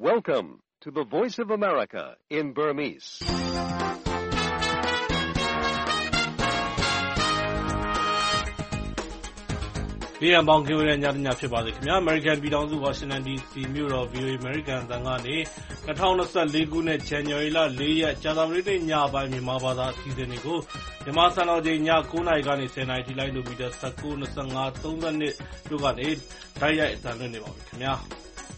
Welcome to the Voice of America in Burmese. ။ဒီအပေါင်းကင်းဝဲညတညဖြစ်ပါစေခင်ဗျာ American ပြည်ထောင်စု Washington DC မြို့တော် VOA American အသံကနေ2024ခုနှစ် January လ4ရက်ကြာသပတေးနေ့ညပိုင်းမြန်မာဘာသာအစီအစဉ်တွေကိုမြန်မာစံတော်ချိန်ည9:00နာရီကနေ10:00နာရီထိလိုက်လို့ပြီးတော့19 25 32တို့ကနေတိုက်ရိုက်အသံလွှင့်နေပါပြီခင်ဗျာ။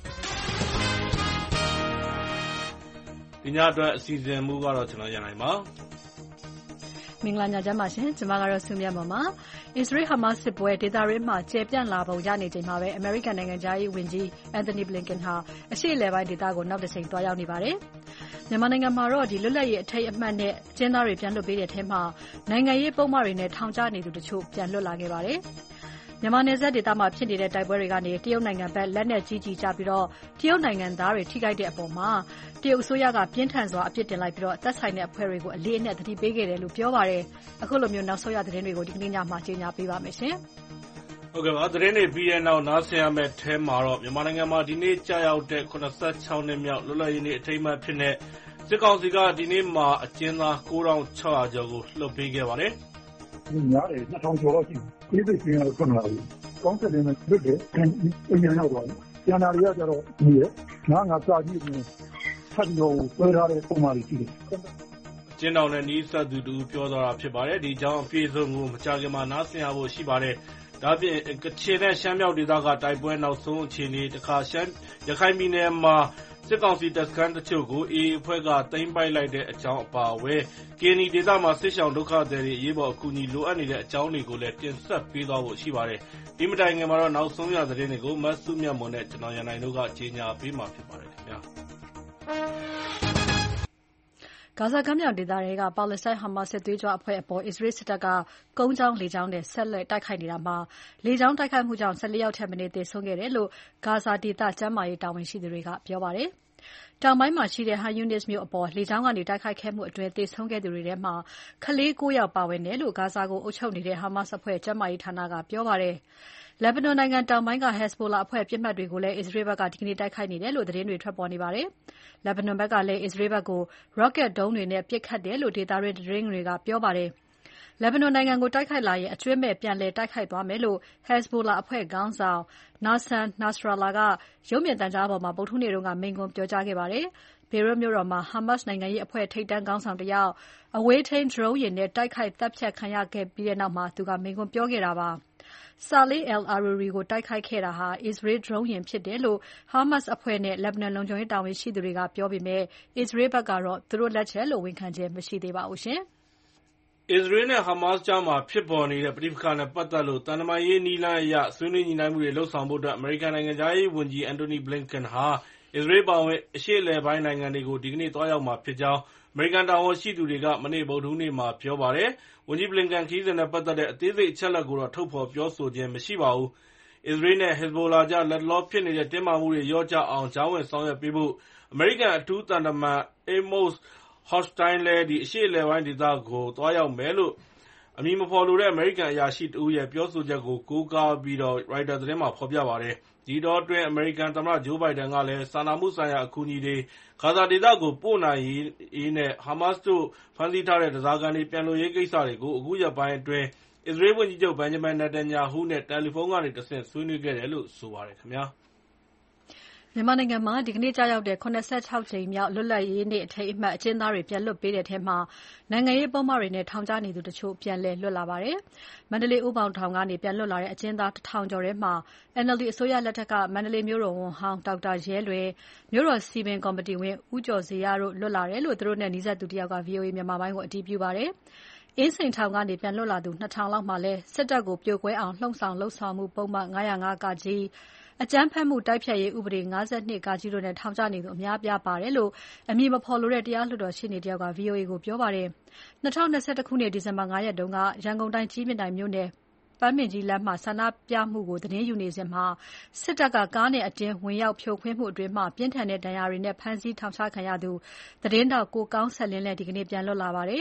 ဒီညအတွက်အစီအစဉ်မူကတော့ကျွန်တော်ရနိုင်ပါမင်္ဂလာညချမ်းပါရှင်ကျွန်မကတော့ဆုမြတ်ပါပါအစ္စရေးဟမတ်စစ်ပွဲဒေသရင်းမှာကျေပြန့်လာပုံရနေချိန်မှာပဲအမေရိကန်နိုင်ငံသားရေးဝန်ကြီးအန်သိုနီဘလင်ကန်ဟာအရှေ့အလယ်ပိုင်းဒေသကိုနောက်တစ်ချိန်တွားရောက်နေပါတယ်မြန်မာနိုင်ငံမှာတော့ဒီလွတ်လပ်ရေးအထိတ်အမှတ်နဲ့အကျဉ်းသားတွေပြန်လွတ်ပေးတဲ့ထဲမှာနိုင်ငံရေးပုံမှန်တွေနဲ့ထောင်ချနေသူတချို့ပြန်လွတ်လာခဲ့ပါတယ်မြန်မာနယ်စပ်ဒေသမှာဖြစ်နေတဲ့တိုက်ပွဲတွေကနေတရုတ်နိုင်ငံဘက်လက်နက်ကြီးကြီးကြပြီးတော့တရုတ်နိုင်ငံသားတွေထိခိုက်တဲ့အပေါ်မှာတရုတ်အစိုးရကပြင်းထန်စွာအပြစ်တင်လိုက်ပြီးတော့သက်ဆိုင်တဲ့အဖွဲ့တွေကိုအလေးအနက်သတိပေးခဲ့တယ်လို့ပြောပါတယ်။အခုလိုမျိုးနောက်ဆုံးရသတင်းတွေကိုဒီကနေ့ညမှာကြေညာပေးပါမယ်ရှင်။ဟုတ်ကဲ့ပါသတင်းတွေပြီးတဲ့နောက်နားဆင်ရမယ့်ထဲမှာတော့မြန်မာနိုင်ငံမှာဒီနေ့ကြာရောက်တဲ့86နှစ်မြောက်လွတ်လပ်ရေးနေ့အထိမ်းအမှတ်ဖြစ်တဲ့စစ်ကောင်စီကဒီနေ့မှာအကျဉ်းသား9600ကျော်ကိုလွှတ်ပေးခဲ့ပါတယ်။ဒီများတယ်2000ကျော်လောက်ရှိတယ်။ဒီသိချင်းကတော့ထွက်လာပြီ။ကောင်းဆက်တယ်နဲ့လွတ်တယ်။အရင်ရောက်သွားတယ်။ကျန်တာတွေကကျတော့ဒီရ။ငါစာကြည့်နေဖတ်လို့ပြောထားတဲ့ပုံမှန်ကြီးရှိတယ်။ကျင်းတော်နဲ့နီးစပ်သူတူပြောသွားတာဖြစ်ပါတယ်။ဒီကြောင်းအပြည့်စုံကိုမကြာခင်မှာနားဆင်ရဖို့ရှိပါတယ်။ဒါပြင်ကချင်နဲ့ရှမ်းမြောက်ဒေသကတိုက်ပွဲနောက်ဆုံးအခြေအနေတခါရခိုင်ပြည်နယ်မှာစစ်ကောင်စီတပ်စခန်းတချို့ကို AA အဖွဲ့ကသိမ်းပိုက်လိုက်တဲ့အကြောင်းအပါအဝင် KNY ဒေသမှာစစ်ရှောင်ဒုက္ခသည်တွေအရေးပေါ်အကူအညီလိုအပ်နေတဲ့အကြောင်းတွေကိုလည်းတင်ဆက်ပေးသွားဖို့ရှိပါတယ်။ဒီမတိုင်ခင်မှာတော့နောက်ဆုံးရသတင်းတွေကိုမတ်စုမြတ်မွန်နဲ့ကျွန်တော်ရန်နိုင်တို့ကကြေညာပေးမှာဖြစ်ပါတယ်ခင်ဗျာ။ဂါဇာကမ်းမြောင်ဒေသတွေကပါလက်စတိုင်းဟာမတ်စ်စစ်သွေးကြွအဖွဲ့အပေါ်အစ္စရေးစစ်တပ်ကကုန်းကြောင်းလေကြောင်းနဲ့ဆက်လက်တိုက်ခိုက်နေတာမှာလေကြောင်းတိုက်ခိုက်မှုကြောင့်14ယောက်ထက်မနည်းသေဆုံးခဲ့တယ်လို့ဂါဇာဒေသကျန်းမာရေးတာဝန်ရှိသူတွေကပြောပါတယ်။တောင်ပိုင်းမှာရှိတဲ့ Han Yunis မြို့အပေါ်လေကြောင်းကနေတိုက်ခိုက်ခဲ့မှုအတွင်းသေဆုံးခဲ့သူတွေထဲမှာကလေး9ယောက်ပါဝင်တယ်လို့ဂါဇာကိုအုပ်ချုပ်နေတဲ့ဟာမတ်စ်အဖွဲ့ကျန်းမာရေးဌာနကပြောပါတယ်။လက်ဘနွန်နိုင်ငံတောင်ပိုင်းက Hezbollah အဖွဲ့ပြစ်မှတ်တွေကိုလည်းအစ္စရေးဘက်ကဒီကနေ့တိုက်ခိုက်နေတယ်လို့သတင်းတွေထွက်ပေါ်နေပါတယ်။လက်ဘနွန်ဘက်ကလည်းအစ္စရေးဘက်ကို rocket ဒုံးတွေနဲ့ပစ်ခတ်တယ်လို့ဒေသတွင်းသတင်းတွေကပြောပါတယ်။လက်ဘနွန်နိုင်ငံကိုတိုက်ခိုက်လာရင်အကျွမ်းမဲ့ပြန်လည်တိုက်ခိုက်သွားမယ်လို့ Hezbollah အဖွဲ့ခေါင်းဆောင် Nasser Nasrallah ကရုပ်မြင်သံကြားပေါ်မှာဗုဒ္ဓဟူးနေ့ကမိန့်ခွန်းပြောကြားခဲ့ပါတယ်။ ဘေရွတ်မြို့တော်မှာဟာမတ်စ်နိုင်ငံရေးအဖွဲ့ထိပ်တန်းခေါင်းဆောင်တယောက်အဝေးထိန်း drone ယာဉ်နဲ့တိုက်ခိုက်သတ်ဖြတ်ခံရခဲ့ပြီးတဲ့နောက်သူကမိန့်ခွန်းပြောခဲ့တာပါ။ Saleh al-Aruri ကိုတိုက်ခိုက်ခဲ့တာဟာ Israel drone ယာဉ်ဖြစ်တယ်လို့ဟာမတ်စ်အဖွဲ့နဲ့လက်ဘနွန်လုံခြုံရေးတာဝန်ရှိသူတွေကပြောပေမဲ့အစ္စရေးဘက်ကတော့သူတို့လက်ချက်လို့ဝန်ခံခြင်းမရှိသေးပါဘူးရှင်။အစ္စရေးနဲ့ဟာမတ်စ်ကြားမှာဖြစ်ပေါ်နေတဲ့ပဋိပက္ခနဲ့ပတ်သက်လို့တန်တမာရေးနည်းလမ်းအရဆွေးနွေးညှိနှိုင်းမှုတွေလုပ်ဆောင်ဖို့အတွက်အမေရိကန်နိုင်ငံသားရေးဝန်ကြီးအန်တိုနီဘလင်ကန်ဟာအစ္စရေးပါဝင်အရှေ့အလယ်ပိုင်းနိုင်ငံတွေကိုဒီကနေ့သွားရောက်မှာဖြစ်ကြောင်းအမေရိကန်တာဝန်ရှိသူတွေကမနေ့ဗုဒ္ဓဟူးနေ့မှာပြောပါတယ်။ဝန်ကြီးဘလင်ကန်ခရီးစဉ်နဲ့ပတ်သက်တဲ့အသေးစိတ်အချက်အလက်ကိုတော့ထုတ်ဖော်ပြောဆိုခြင်းမရှိပါဘူး။အစ္စရေးနဲ့ Hezbollah ကြားလတ်တလောဖြစ်နေတဲ့တင်းမာမှုတွေလျော့ကျအောင်ကြားဝင်ဆောင်ရွက်ပေးဖို့အမေရိကန်အထူးသံတမန် Amos Hochstein လည်းအရှေ့အလယ်ပိုင်းဒေသကိုသွားရောက်မယ်လို့အမည်မဖော်လိုတဲ့အမေရိကန်အရာရှိတဦးရဲ့ပြောဆိုချက်ကိုကိုးကားပြီးရိုက်တာသတင်းမှာဖော်ပြပါတယ်။ဒီတော့အတွင်းအမေရိကန်သမ္မတဂျိုးဘိုင်ဒန်ကလည်းစာနာမှုဆိုင်ရာအကူအညီတွေဂါဇာဒေသကိုပို့နိုင်ရေးနဲ့ဟာမတ်စ်တို့ဖမ်းဆီးထားတဲ့ဓားစာခံတွေပြန်လွှတ်ရေးကိစ္စတွေကိုအခုရက်ပိုင်းအတွင်းအစ္စရေးဝန်ကြီးချုပ်ဘင်ဂျမင်နေတန်ယာဟုနဲ့တယ်လီဖုန်းကနေတဆင့်ဆွေးနွေးခဲ့တယ်လို့ဆိုပါတယ်ခင်ဗျာ။မြန်မာနိုင်ငံမှာဒီကနေ့ကြာရောက်တဲ့86ကြိမ်မြောက်လွတ်လပ်ရေးနေ့အထိမ်းအမှတ်အကျဉ်းသားတွေပြန်လွတ်ပေးတဲ့ထဲမှာနိုင်ငံရေးပုံမှန်တွေနဲ့ထောင်ချနေသူတချို့ပြန်လည်လွတ်လာပါတယ်။မန္တလေးဥပောင်ထောင်ကနေပြန်လွတ်လာတဲ့အကျဉ်းသား1000ကျော်ထဲမှာ NLD အစိုးရလက်ထက်ကမန္တလေးမြို့တော်ဝန်ဟောင်းဒေါက်တာရဲလွင်မြို့တော်စီမံကော်မတီဝင်ဦးကျော်ဇေယျတို့လွတ်လာတယ်လို့သူတို့နဲ့နီးစပ်သူတယောက်က VOA မြန်မာပိုင်းကိုအတည်ပြုပါတယ်။အင်းစိန်ထောင်ကနေပြန်လွတ်လာသူ2000လောက်မှလည်းစစ်တပ်ကိုပြိုကွဲအောင်လှုံ့ဆော်လုပ်ဆောင်မှုပုံမှန်905ကကြီးအကြမ်းဖက်မှုတိုက်ဖျက်ရေးဥပဒေ52ကကြီးတို့နဲ့ထောင်ချနေသူအများအပြားပါတယ်လို့အမည်မဖော်လိုတဲ့တရားလွှတ်တော်ရှေ့နေတယောက်က VOA ကိုပြောပါတယ်။2021ခုနှစ်ဒီဇင်ဘာ9ရက်တုန်းကရန်ကုန်တိုင်းကြီးမြင့်တိုင်မြို့နယ်ပန်းမင်ကြီးလမ်းမှာဆန္ဒပြမှုကိုသတင်းယူနေစဉ်မှာစစ်တပ်ကကားနဲ့အတင်းဝင်ရောက်ဖြိုခွင်းမှုအတွင်းပြင်းထန်တဲ့ဒဏ်ရာတွေနဲ့ဖမ်းဆီးထောင်ချခံရသူသတင်းတောက်ကိုကောင်းဆက်လင်းလည်းဒီကနေ့ပြန်လွတ်လာပါတယ်။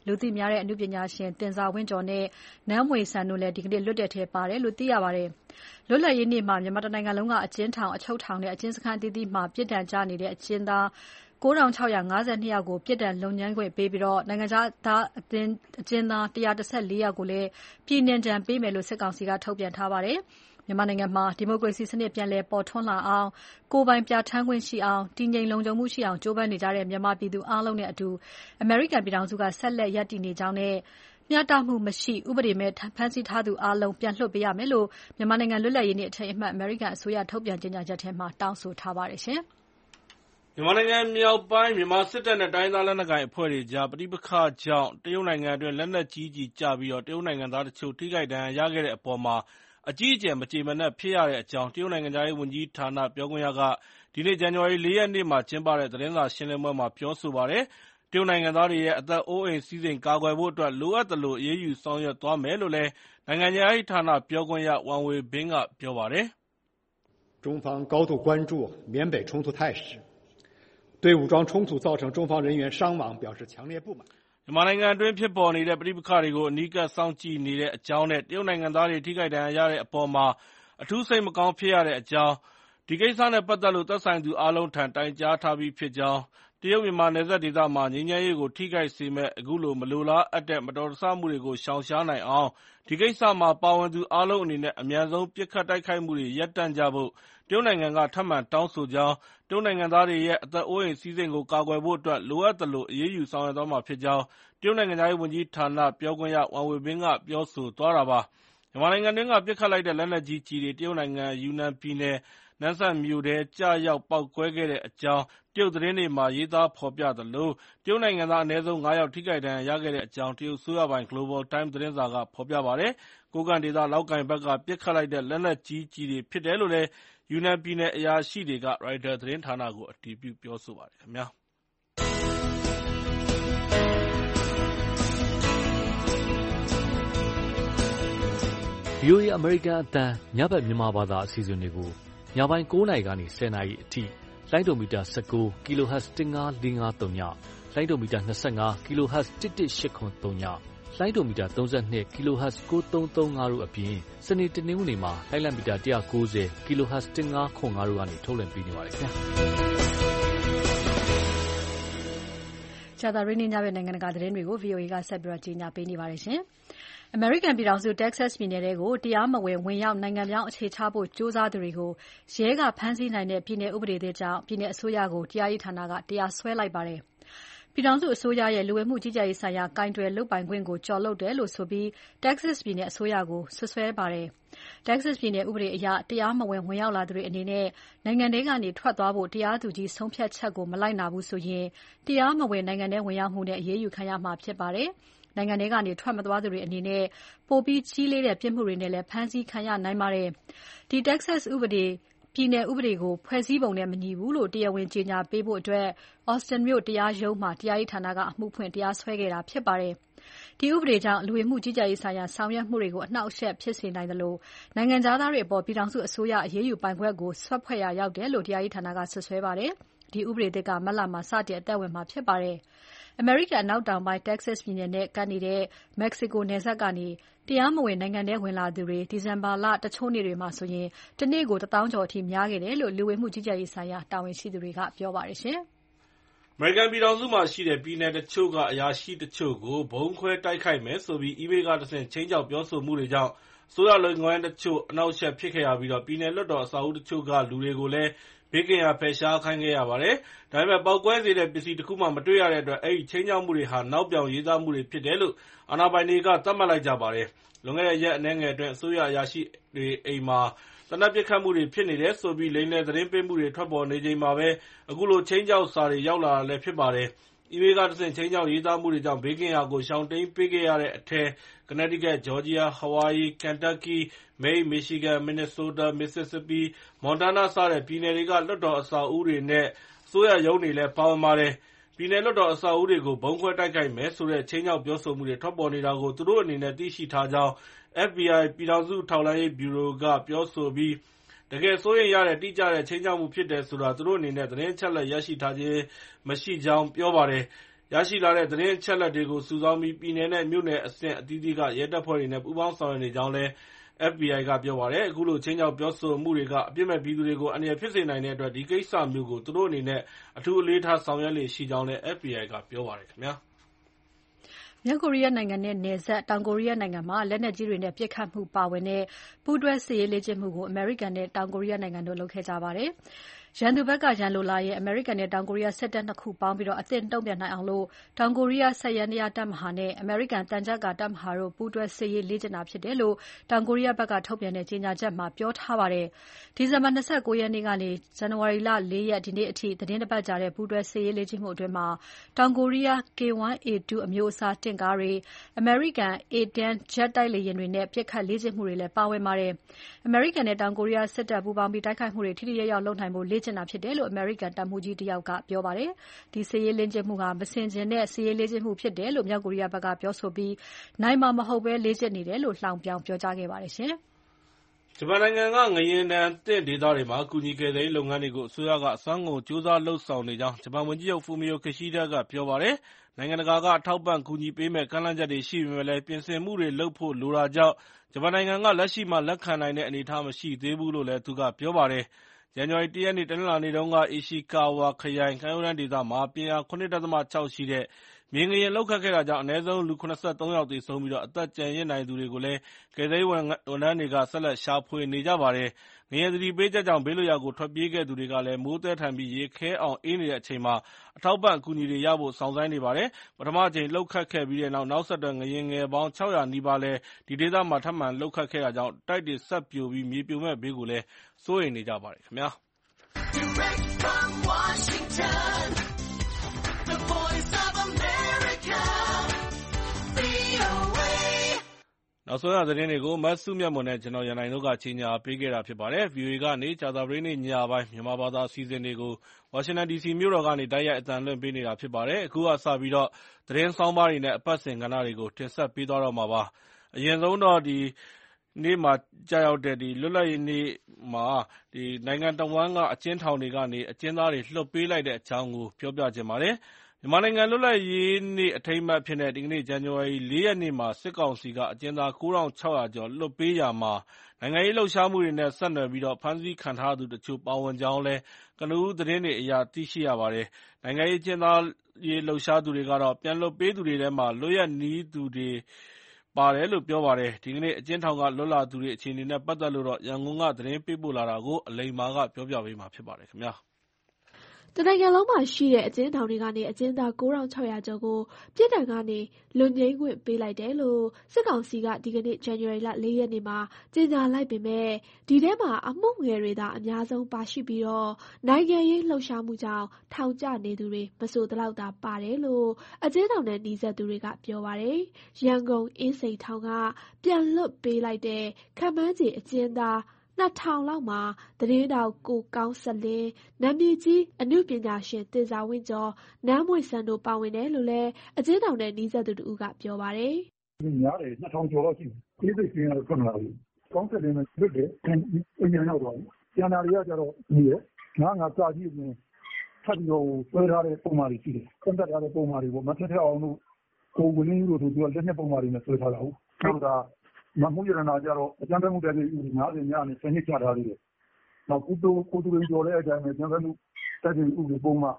လူသိများတဲ့အနုပညာရှင်တင်ဇာဝင်းကျော်နဲ့နန်းမွေဆန်တို့လည်းဒီကနေ့လွတ်တဲ့ထဲပါတယ်လို့သိရပါတယ်။လွတ်လပ်ရေးနေ့မှာမြန်မာနိုင်ငံလုံးကအကျဉ်းထောင်အချုပ်ထောင်နဲ့အကျဉ်းစခန်းအသီးသီးမှာပြစ်ဒဏ်ကျနေတဲ့အကျဉ်းသား9652ယောက်ကိုပြစ်ဒဏ်လွန်ငန်းခွင့်ပေးပြီးနိုင်ငံခြားသားအကျဉ်းသား114ယောက်ကိုလည်းပြည်နှင်ဒဏ်ပေးမယ်လို့စစ်ကောင်စီကထုတ်ပြန်ထားပါတယ်။မြန်မာနိုင်ငံမှာဒီမိုကရေစီစနစ်ပြန်လည်ပေါ်ထွန်းလာအောင်ကိုယ်ပိုင်ပြဋ္ဌာန်းခွင့်ရှိအောင်တည်ငြိမ်လုံခြုံမှုရှိအောင်ကြိုးပမ်းနေကြတဲ့မြန်မာပြည်သူအားလုံးနဲ့အတူအမေရိကန်ပြည်ထောင်စုကဆက်လက်ရပ်တည်နေကြောင်းနဲ့မျှတမှုမရှိဥပဒေမဲ့ဖမ်းဆီးထားသူအားလုံးပြန်လွှတ်ပေးရမယ်လို့မြန်မာနိုင်ငံလွတ်လပ်ရေးနေ့အထိမ်းအမှတ်အမေရိကန်အစိုးရထုတ်ပြန်ကြေညာချက်ထဲမှာတောင်းဆိုထားပါတယ်ရှင်။မြန်မာနိုင်ငံမြောက်ပိုင်းမြန်မာစစ်တပ်နဲ့တိုင်းသားလက်နက်ကိုင်အဖွဲ့တွေကြားပဋိပက္ခကြောင့်တရုတ်နိုင်ငံအတွင်းလက်နက်ကြီးကျပြီးတရုတ်နိုင်ငံသားတချို့ထိခိုက်ဒဏ်ရာရခဲ့တဲ့အပေါ်မှာအကြီးအကျယ်မကြေမနက်ဖြစ်ရတဲ့အကြောင်းတရုတ်နိုင်ငံသားရေးဝန်ကြီးဌာနပြောခွင့်ရကဒီနေ့ဇန်နဝါရီ4 ရက်နေ့မှာကျင်းပတဲ့သတင်းစာရှင်းလင်းပွဲမှာပြောဆိုပါတယ်။တရုတ်နိုင်ငံသားတွေရဲ့အသက်အိုးအိမ်စီးစိမ်ကာကွယ်ဖို့အတွက်လိုအပ်သလိုအရေးယူဆောင်ရွက်သွားမယ်လို့လည်းနိုင်ငံခြားရေးဌာနပြောခွင့်ရဝမ်ဝေဘင်းကပြောပါတယ်။中方高度关注缅北冲突态势对武装冲突造成中方人员伤亡表示强烈不满。 မြန်မာနိုင်ငံအတွင်းဖြစ်ပေါ်နေတဲ့ပဋိပက္ခတွေကိုအနီးကပ်စောင့်ကြည့်နေတဲ့အကြောင်းနဲ့တရုတ်နိုင်ငံသားတွေထိခိုက်ဒဏ်ရာရတဲ့အပေါ်မှာအထူးစိတ်မကောင်းဖြစ်ရတဲ့အကြောင်းဒီကိစ္စနဲ့ပတ်သက်လို့သက်ဆိုင်သူအားလုံးထံတိုင်ကြားထားပြီးဖြစ်ကြောင်းတရုတ်မြန်မာနယ်စပ်ဒေသမှာငြိမ်းချမ်းရေးကိုထိခိုက်စေမဲ့အခုလိုမလိုလားအပ်တဲ့မတော်တဆမှုတွေကိုရှောင်ရှားနိုင်အောင်ဒီကိစ္စမှာပါဝင်သူအားလုံးအနေနဲ့အမြန်ဆုံးပစ်ခတ်တိုက်ခိုက်မှုတွေရပ်တန့်ကြဖို့တရုတ်နိုင်ငံကထပ်မံတောင်းဆိုကြောင်းတရုတ်နိုင်ငံသားတွေရဲ့အသက်အိုးအိမ်စီးစိမ်ကိုကာကွယ်ဖို့အတွက်လိုအပ်သလိုအရေးယူဆောင်ရွက်သွားမှာဖြစ်ကြောင်းတရုတ်နိုင်ငံသားရေးဝန်ကြီးဌာနပြောခွင့်ရဝမ်ဝေဘင်းကပြောဆိုသွားတာပါ။မြန်မာနိုင်ငံတွင်းကပစ်ခတ်လိုက်တဲ့လက်နက်ကြီးကျည်တွေတရုတ်နိုင်ငံယူနန်ပြည်နယ်နန်းဆန်မြို့ထဲကျရောက်ပေါက်ကွဲခဲ့တဲ့အကြောင်းတရုတ်သတင်းတွေမှာရေးသားဖော်ပြသလိုတရုတ်နိုင်ငံသားအနည်းဆုံး9ယောက်ထိခိုက်ဒဏ်ရာရခဲ့တဲ့အကြောင်းတရုတ်အစိုးရပိုင် Global Times သတင်းစာကဖော်ပြပါတယ်။ကိုးကန့်ဒေသလောက်ကိုင်ဘက်ကပစ်ခတ်လိုက်တဲ့လက်နက်ကြီးကျည်တွေဖြစ်တယ်လို့လည်းယူနန်ပြည်နယ်အရာရှိတွေကရိုက်တာသတင်းဌာနကိုအတည်ပြုပြောဆိုပါတယ်ခင်ဗျာ။ VOA အမေရိကန်အသံညဘက်မြန်မာဘာသာအစီအစဉ်တွေကိုညပိုင်း9:00 နာရီကနေ10:00 နာရီအထိလိုင်းဒိုမီတာ19 kHz 15553ညလိုင်းဒိုမီတာ25 kHz 11803ညလိုင်းဒိုမီတာ32 kHz 9335တို့အပြင်စနေတနင်္ဂနွေမှာလိုင်းလံမီတာ190 kHz 1505တို့ကနေထုတ်လွှင့်ပေးနေပါတယ်ခင်ဗျာကြာသပတေးနေ့ညဘက်နိုင်ငံတကာသတင်းတွေကို VOA ကဆက်ပြီးကြီးညာပေးနေပါတယ်ရှင်။အမေရိကန်ပြည်ထောင်စု Texas ပြည်နယ်ထဲကိုတရားမဝင်ရောက်နိုင်ငံပြောင်းအခြေချဖို့ကြိုးစားသူတွေကိုရဲကဖမ်းဆီးနိုင်တဲ့ပြည်နယ်ဥပဒေသစ်ကြောင့်ပြည်နယ်အစိုးရကိုတရားရေးဌာနကတရားစွဲလိုက်ပါတယ်။ပြည်ထောင်စုအစိုးရရဲ့လူဝင်မှုကြီးကြပ်ရေးဆိုင်ရာကင်တွယ်လုပ်ပိုင်ခွင့်ကိုကျော်လွန်တယ်လို့ဆိုပြီး Texas ပြည်နယ်အစိုးရကိုစွပ်စွဲပါတယ်။ Texas ပြည်နယ်ဥပဒေအရတရားမဝင်ဝင်ရောက်လာသူတွေအနေနဲ့နိုင်ငံထဲကနေထွက်သွားဖို့တရားသူကြီးဆုံးဖြတ်ချက်ကိုမလိုက်နာဘူးဆိုရင်တရားမဝင်နိုင်ငံထဲဝင်ရောက်မှုနဲ့အရေးယူခံရမှာဖြစ်ပါတယ်။နိုင်ငံထဲကနေထွက်မသွားသူတွေအနေနဲ့ပိုပြီးကြီးလေးတဲ့ပြစ်မှုတွေနဲ့လည်းဖမ်းဆီးခံရနိုင်ပါတယ်။ဒီ Texas ပြည်နယ်ဥပဒေကိုဖွဲ့စည်းပုံနဲ့မညီဘူးလို့တရားဝင်ကြေညာပေးဖို့Austin မြို့တရားရုံးမှာတရားရေးဌာနကအမှုဖွင့်တရားစွဲခဲ့တာဖြစ်ပါတယ်။ဒီဥပဒေကြောင့်လူဝင်မှုကြီးကြပ်ရေးဆိုင်ရာဆောင်ရွက်မှုတွေကိုအနှောက်အယှက်ဖြစ်စေနိုင်တယ်လို့နိုင်ငံခြားသားတွေအပေါ်ပြည်ထောင်စုအစိုးရအရေးယူပိုင်ခွင့်ကိုဆွတ်ဖွဲ့ရာရောက်တယ်လို့တရားရေးဌာနကဆွဆွဲပါတယ်။ဒီဥပဒေသစ်ကမတ်လမှာစတင်အသက်ဝင်မှာဖြစ်ပါတယ်။ အမေရိကန်အနောက်တောင်ပိုင်း Texas ပြည်နယ်နဲ့ကပ်နေတဲ့ Mexico နယ်စပ်ကနေတရားမဝင်နိုင်ငံထဲဝင်လာသူတွေဒီဇင်ဘာလတချို့နေ့တွေမှာဆိုရင်တနေ့ကို1000ကျော်အထိများခဲ့တယ်လို့လူဝင်မှုကြီးကြပ်ရေးဆိုင်ရာတာဝန်ရှိသူတွေကပြောပါတယ်ရှင်။အမေရိကန်ပြည်ထောင်စုမှာရှိတဲ့ပြည်နယ်တချို့ကအရာရှိတချို့ကိုဗုံးခွဲတိုက်ခိုက်မယ်ဆိုပြီး eBay ကတဆင့်ချိန်ချောက်ပြောဆိုမှုတွေကြောင့်အစိုးရလုပ်ငန်းတချို့အနှောက်အယှက်ဖြစ်ခဲ့ရပြီးပြည်နယ်လွှတ်တော်အဆောက်အဦတချို့ကလူတွေကိုလည်းဘေးကင်းရာဖယ်ရှားခိုင်းခဲ့ရပါတယ်။ဒါပေမဲ့ပေါက်ကွဲစေတဲ့ပစ္စည်းတခုမှမတွေ့ရတဲ့အတွက်အဲဒီချိန်ချောက်မှုတွေဟာနောက်ပြောင်ရေးသားမှုတွေဖြစ်တယ်လို့အာဏာပိုင်တွေကသတ်မှတ်လိုက်ကြပါတယ်။လွန်ခဲ့တဲ့ရက်အနည်းငယ်အတွင်းအစိုးရအရာရှိတွေအိမ်မှာသေနတ်ပစ်ခတ်မှုတွေဖြစ်နေတယ်ဆိုပြီးလိမ်လည်သတင်းပေးမှုတွေထွက်ပေါ်နေချိန်မှာပဲအခုလိုချိန်ချောက်စာတွေရောက်လာတာလည်းဖြစ်ပါတယ်။ eBay ကတဆင့်ချိန်ချောက်ရေးသားမှုတွေကြောင့်ဘေးကင်းရာကိုရှောင်တိမ်းပေးခဲ့ရတဲ့အထဲ Connecticut, Georgia, Hawaii, Kentucky, Maine, Michigan, Minnesota, Mississippi, Montana စတဲ့ပြည်နယ်တွေကလွှတ်တော်အဆောက်အဦတွေနဲ့အစိုးရရုံးတွေလည်းပါဝင်ပါတယ်။ပြည်နယ်လွှတ်တော်အဆောက်အဦတွေကိုဗုံးခွဲတိုက်ခိုက်မယ်ဆိုတဲ့ချိန်ချောက်ပြောဆိုမှုတွေထွက်ပေါ်နေတာကိုသူတို့အနေနဲ့သိရှိထားကြောင်း FBI ပြည်ထောင်စုထောက်လှမ်းရေးဗျူရိုကပြောဆိုပြီးတကယ်စိုးရိမ်ရတဲ့တိကျတဲ့ချိန်ချောက်မှုဖြစ်တယ်ဆိုတာသူတို့အနေနဲ့သတင်းအချက်အလက်ရရှိထားခြင်းမရှိကြောင်းပြောပါတယ်။ရရှိလာတဲ့သတင်းအချက်အလက်တွေကိုစုဆောင်းပြီးပြည်နယ်နဲ့မြို့နယ်အဆင့်အသီးသီးကရဲတပ်ဖွဲ့တွေနဲ့ပူးပေါင်းဆောင်ရွက်နေကြောင်းလည်း FBI ကပြောပါတယ်။ အခုလိုခြိမ်းခြောက်ပြောဆိုမှုတွေကအပြစ်မဲ့ပြည်သူတွေကိုအန္တရာယ်ဖြစ်စေနိုင်တဲ့အတွက်ဒီကိစ္စမျိုးကိုသူတို့အနေနဲ့အထူးအလေးထားဆောင်ရွက်လေ့ရှိကြောင်းလည်း FBI ကပြောပါတယ်ခင်ဗျာ။မြောက်ကိုရီးယားနိုင်ငံနဲ့နယ်စပ်တောင်ကိုရီးယားနိုင်ငံမှာလက်နက်ကြီးတွေနဲ့ပစ်ခတ်မှုပါဝင်တဲ့ပူးတွဲစစ်ရေးလေ့ကျင့်မှုကိုအမေရိကန်နဲ့တောင်ကိုရီးယားနိုင်ငံတို့လုပ်ခဲ့ကြပါတယ်။ ရန်သူဘက်ကရန်လိုလာရင်အမေရိကန်နဲ့တောင်ကိုရီးယားစစ်တပ် 2 ခုပေါင်းပြီးအသင့်တုံ့ပြန်နိုင်အောင်တောင်ကိုရီးယားစစ်ယန္တရားတပ်မဟာနဲ့အမေရိကန်သံချပ်ကာတပ်မဟာတို့ပူးတွဲစစ်ရေးလေ့ကျင့်တာဖြစ်တယ်လို့တောင်ကိုရီးယားဘက်ကထုတ်ပြန်တဲ့ကြေညာချက်မှာပြောထားပါတယ်။ ဒီဇင်ဘာ 29 ရက်နေ့ကနေ ဇန်နဝါရီ 4 ရက်ဒီနေ့အထိသီတင်းတပတ်ကြာတဲ့ပူးတွဲစစ်ရေးလေ့ကျင့်မှုအတွင်းတောင်ကိုရီးယား K1A2 အမျိုးအစားတင့်ကားတွေ၊ အမေရိကန် A-10 ဂျက်တိုက်လေယာဉ်တွေနဲ့ပစ်ခတ်လေ့ကျင့်မှုတွေလည်းပါဝင်ပါတယ်။ အမေရိကန်နဲ့တောင်ကိုရီးယားစစ်တပ်ပူးပေါင်းပြီးတိုက်ခိုက်မှုတွေထိထိရောက်ရောက်လုပ်နိုင်ဖို့လေ့ကျင့်တာဖြစ်တယ်လို့အမေရိကန်တပ်မှူးကြီးတယောက်ကပြောပါတယ်။ ဒီစစ်ရေးလေ့ကျင့်မှုဟာမဆင်ခြင်တဲ့စစ်ရေးလေ့ကျင့်မှုဖြစ်တယ်လို့မြောက်ကိုရီးယားဘက်ကပြောဆိုပြီးနိုင်မှာမဟုတ်ဘဲလေ့ကျင့်နေတယ်လို့လှောင်ပြောင်ပြောကြားခဲ့ပါတယ်။ဂျပန်နိုင်ငံကငလျင်ဒဏ်သင့်ဒေသတွေမှာကူညီကယ်ဆယ်ရေးလုပ်ငန်းတွေကိုအစိုးရကအစွမ်းကုန်ကြိုးစားလုပ်ဆောင်နေကြောင်းဂျပန်ဝန်ကြီးချုပ် Fumio Kishida ကပြောပါတယ်။ နိုင်ငံတကာကအထောက်အပံ့ကူညီပေးမယ့်ကမ်းလှမ်းချက်တွေရှိပေမဲ့လည်းပြင်ဆင်မှုတွေလုပ်ဖို့လိုတာကြောင့်ဂျပန်နိုင်ငံကလက်ရှိမှာလက်ခံနိုင်တဲ့အနေအထားမရှိသေးဘူးလို့လည်းသူကပြောပါတယ်။ ဇန်နဝါရီ 1 ရက်နေ့တနင်္လာနေ့တုန်းက Ishikawa ခရိုင်ကမ်းရိုးတန်းဒေသမှာပြင်းအား 7.6 ရှိတဲ့မြေငလျင်လှုပ်ခတ်ခဲ့တာကြောင့်အနည်းဆုံးလူ ၇၃ ယောက်သေဆုံးပြီးအသက်ကျန်ရစ်နိုင်သူတွေကိုလည်းကယ်ဆယ်ရေးဝန်ထမ်းတွေကဆက်လက်ရှာဖွေနေကြပါတယ်။ ငလျင်သတိပေးချက်ကြောင့်ဘေးလွတ်ရာကိုထွက်ပြေးခဲ့သူတွေကလည်းမိုးသည်းထန်ပြီးရေခဲအောင်အေးနေတဲ့အချိန်မှာအထောက်အပံ့အကူအညီတွေရဖို့စောင့်ဆိုင်းနေပါတယ်။ ပထမအကြိမ်လှုပ်ခတ်ခဲ့ပြီးတဲ့နောက်ဆက်တွဲငလျင်ငယ်ပေါင်း 600 နီးပါးလည်းဒီဒေသမှာထပ်မံလှုပ်ခတ်ခဲ့တာကြောင့်တိုက်တွေဆက်ပြိုပြီးမြေပြိုမယ့်ဘေးကိုလည်းစိုးရိမ်နေကြပါတယ်ခင်ဗျာ။နောက်ဆုံးရသတင်းတွေကို မစုမြတ်မွန်နဲ့ ကိုရန်နိုင်တို့ကကြီးညာပေးခဲ့တာဖြစ်ပါတယ်။ VOA ကနေကြာသပတေးနေ့ညပိုင်းမြန်မာဘာသာအစီအစဉ်တွေကိုဝါရှင်တန်ဒီစီမြို့တော်ကနေတိုက်ရိုက်အသံလွှင့်ပေးနေတာဖြစ်ပါတယ်။ အခုကစပြီးသတင်းဆောင်းပါးတွေနဲ့အပတ်စဉ်ကဏ္ဍတွေကိုတင်ဆက်ပေးသွားတော့မှာပါ။ အရင်ဆုံးတော့ဒီနေ့မှာကျရောက်တဲ့လွတ်လပ်ရေးနေ့မှာနိုင်ငံတဝန်းကအကျဉ်းထောင်တွေကနေအကျဉ်းသားတွေလွှတ်ပေးလိုက်တဲ့အကြောင်းကိုပြောပြချင်ပါတယ်။ မြန်မာနိုင်ငံလွတ်လပ်ရေးနေ့အထိမ်းအမှတ်အဖြစ်ဒီကနေ့ဇန်နဝါရီ 4 ရက်နေ့မှာစစ်ကောင်စီကအကျဉ်းသား 9,600 ကျော်လွှတ်ပေးရာမှာနိုင်ငံရေးလှုပ်ရှားမှုတွေနဲ့ဆက်နွယ်ပြီးဖမ်းဆီးခံထားရသူတချို့ပါဝင်ကြောင်းလည်းကနဦးသတင်းတွေအရသိရှိရပါတယ်။ နိုင်ငံရေးအကျဉ်းသားရေးလှုပ်ရှားသူတွေကတော့ပြန်လွှတ်ပေးသူတွေထဲမှာလွတ်ရက်နီးသူတွေပါတယ်လို့ပြောပါတယ်။ ဒီကနေ့အကျဉ်းထောင်ကလွတ်လာသူတွေအခြေအနေနဲ့ပတ်သက်လို့ရန်ကုန်ကသတင်းပေးပို့လာတာကိုအလိမ္မာကပြောပြပေးမှာဖြစ်ပါတယ်။တနိုင်ငံလုံးမှာရှိတဲ့အကျဉ်းထောင်တွေကနေအကျဉ်းသား 9,600 ကျော်ကိုပြစ်ဒဏ်ကနေလွတ်ငြိမ်းခွင့်ပေးလိုက်တယ်လို့စစ်ကောင်စီကဒီကနေ့ဇန်နဝါရီ 4 ရက်နေ့မှာကြေညာလိုက်ပေမဲ့ဒီထဲမှာအမှုငယ်တွေသာအများဆုံးပါရှိပြီးနိုင်ငံရေးလှုပ်ရှားမှုကြောင့်ထောင်ကျနေသူတွေမဆိုသလောက်သာပါတယ်လို့အကျဉ်းထောင်နဲ့နီးစပ်သူတွေကပြောပါတယ်။ ရန်ကုန်အင်းစိန်ထောင်ကပြန်လွှတ်ပေးလိုက်တဲ့ခန့်မှန်းခြေအကျဉ်းသား 2,000 လောက်မှာသတင်းထောက်ကိုကောင်းစလင်း၊ နာမည်ကြီးအနုပညာရှင်သဉ္ဇာဝင့်ကျော်၊ နန်းမွေ့စံတို့ပါဝင်တယ်လို့လည်းအကျဉ်းထောင်နဲ့နီးစပ်သူတဦးကပြောပါတယ်။များတယ် 2,000 ကျော်လောက်ရှိတယ်။အေးစိတ်ကင်းကတော့ထွက်မလာဘူး။ကောင်းဆက်လင်းလွတ်တယ်။အိမ်ပြန်ရောက်သွားပြီ။ကျန်တာတွေကကြတော့နေတယ်။905 ကကြီးအပြင်ထပ်ပြီးတော့ဆွဲထားတဲ့ပုံမှန်တွေရှိတယ်။ကန့်သက်ထားတဲ့ပုံမှန်တွေပေါ့။မထက်ထက်အောင်တို့ကိုဝင်းတို့ဆိုသူကလက်နှစ်ပုံမှန်တွေနဲ့ဆွဲထားတာဟုတ်။နောက်ကမမှုရတနာကြတော့အကြမ်းဖက်မှုတိုက်ဖျက်ရေးဥပဒေ50ညနဲ့10နှစ်ချထားသေးတယ်။နောက်ကိုသူရင်ကျော်တဲ့အတိုင်းပဲအကြမ်းဖက်မှုတိုက်ဖျက်ရေးဥပဒေပုံမှန်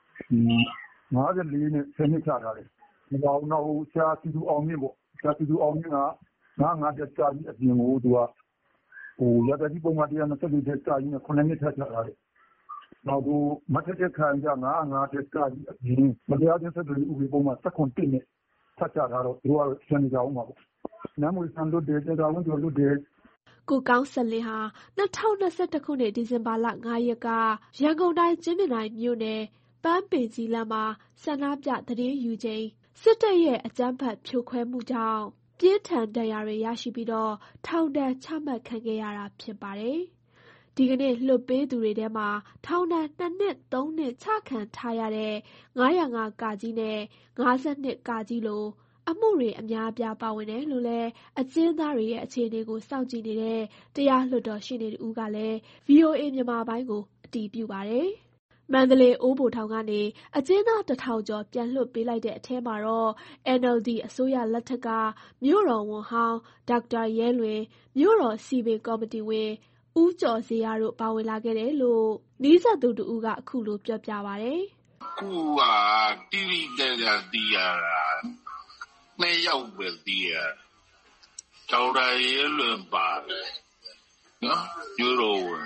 54နဲ့10နှစ်ချထားတယ်။နောက်ဆရာစီသူအောင်မြင့်ပေါ့။ဆရာစီသူအောင်မြင့်က905တက်ကြာကြီးအပြင်ကိုသူကရာဇကြီးပုံမှန်124တက်ကြာကြီးနဲ့9နှစ်ထပ်ချထားတယ်။နောက်မထက်ထက်ခိုင်ကြ905တက်ကြာကြီးအပြင်မတရားသင်းဆက်သွယ်ရေးဥပဒေပုံမှန်17နဲ့ထပ်ချထားတော့သူတို့ကတော့ရှင်းနေကြအောင်ပါပေါ့။နန်းမွေစံလွတ်တယ်၊သဉ္ဇာဝင့်ကျော်လွတ်တယ်။ကိုကောင်းစလင်းဟာ2021ခုနှစ်ဒီဇင်ဘာလ5ရက်ကရန်ကုန်တိုင်းကြည့်မြင်တိုင်မြို့နယ်ပန်းပင်ကြီးလမ်းမှာဆန္ဒပြသတင်းယူချိန်စစ်တပ်ရဲ့အကြမ်းဖက်ဖြိုခွဲမှုကြောင့်ပြင်းထန်ဒဏ်ရာတွေရရှိပြီးထောင်ဒဏ်ချမှတ်ခံခဲ့ရတာဖြစ်ပါတယ်။ဒီကနေ့လွှတ်ပေးသူတွေထဲမှာထောင်ဒဏ်2နှစ်3နှစ်ချခံထားရတဲ့905 (က) နဲ့52 (က) လိုအမှုတွေအများအပြားပါဝင်တယ်လို့လည်းအကျဉ်းသားတွေရဲ့အခြေအနေကိုစောင့်ကြည့်နေတဲ့တရားလွှတ်တော်ရှေ့နေတဦးကလည်း VOA မြန်မာပိုင်းကိုအတည်ပြုပါတယ်မန္တလေးအိုးဘိုထောင်ကနေအကျဉ်းသား1000 ကျော်ပြန်လွှတ်ပေးလိုက်တဲ့အထဲမှာတော့ NLD အစိုးရလက်ထက်ကမြို့တော်ဝန်ဟောင်းဒေါက်တာရဲလွင်၊မြို့တော်စည်ပင်ကော်မတီဝင်ဦးကျော်ဇေယျတို့ပါဝင်လာခဲ့တယ်လို့နီးစပ်သူတဦးကအခုလိုပြောပြပါတယ်။အခုကတိတိကျကျသိရတာ2 ယောက်ပဲသိရ။ဒေါက်တာရဲလွင်ပါတယ်နော်မြို့တော်ဝန်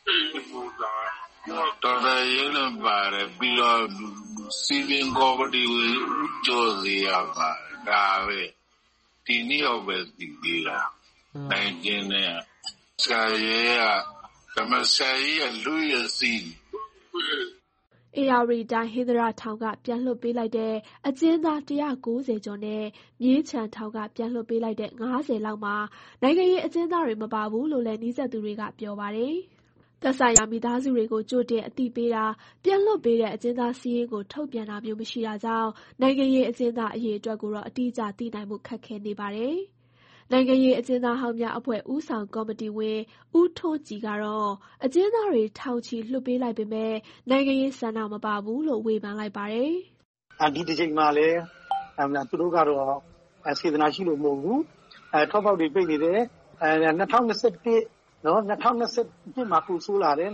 ဒေါက်တာရဲလွင်ပါတယ်ပြီးတော့စီပင်ကော်မတီဝင်ဦးကျော်ဇေယျပါတယ်ဒါပဲဒီနေ့ရောက်ပဲသိသေးတာနိုင်ကျင်းနဲ့ဆရာရဲကဓမ္မဆရာကြီးကလူရစီဧရာဝတီတိုင်းဟင်္သာတထောင်ကပြန်လွှတ်ပေးလိုက်တဲ့အကျဉ်းသား190 ကျော်နဲ့မြင်းခြံထောင်ကပြန်လွှတ်ပေးလိုက်တဲ့50 လောက်မှာနိုင်ငံရေးအကျဉ်းသားတွေမပါဘူးလို့လည်းနီးစပ်သူတွေကပြောပါတယ်။သက်ဆိုင်ရာမိသားစုတွေကိုကြိုတင်အသိပေးတာပြန်လွှတ်ပေးတဲ့အကျဉ်းသားစာရင်းကိုထုတ်ပြန်တာမျိုးမရှိတာကြောင့်နိုင်ငံရေးအကျဉ်းသားအရေအတွက်ကိုတော့အတိအကျသိနိုင်မှုခက်ခဲနေပါတယ်။နိုင်ငံရေးအကျဉ်းသားဟောင်းများအဖွဲ့ဦးဆောင်ကော်မတီဝင်ဦးထွန်းကြည်ကတော့အကျဉ်းသားတွေထောင်ချီလွှတ်ပေးလိုက်ပေမဲ့နိုင်ငံရေးဆန္ဒမပါဘူးလို့ဝေဖန်လိုက်ပါတယ်။ဒီတစ်ချိန်မှာလည်းသူတို့ကတော့စေတနာရှိလို့မဟုတ်ဘူး။ထောက်ပေါက်တွေပိတ်နေတယ်။2021နော်2022မှာပူဆိုးလာတယ်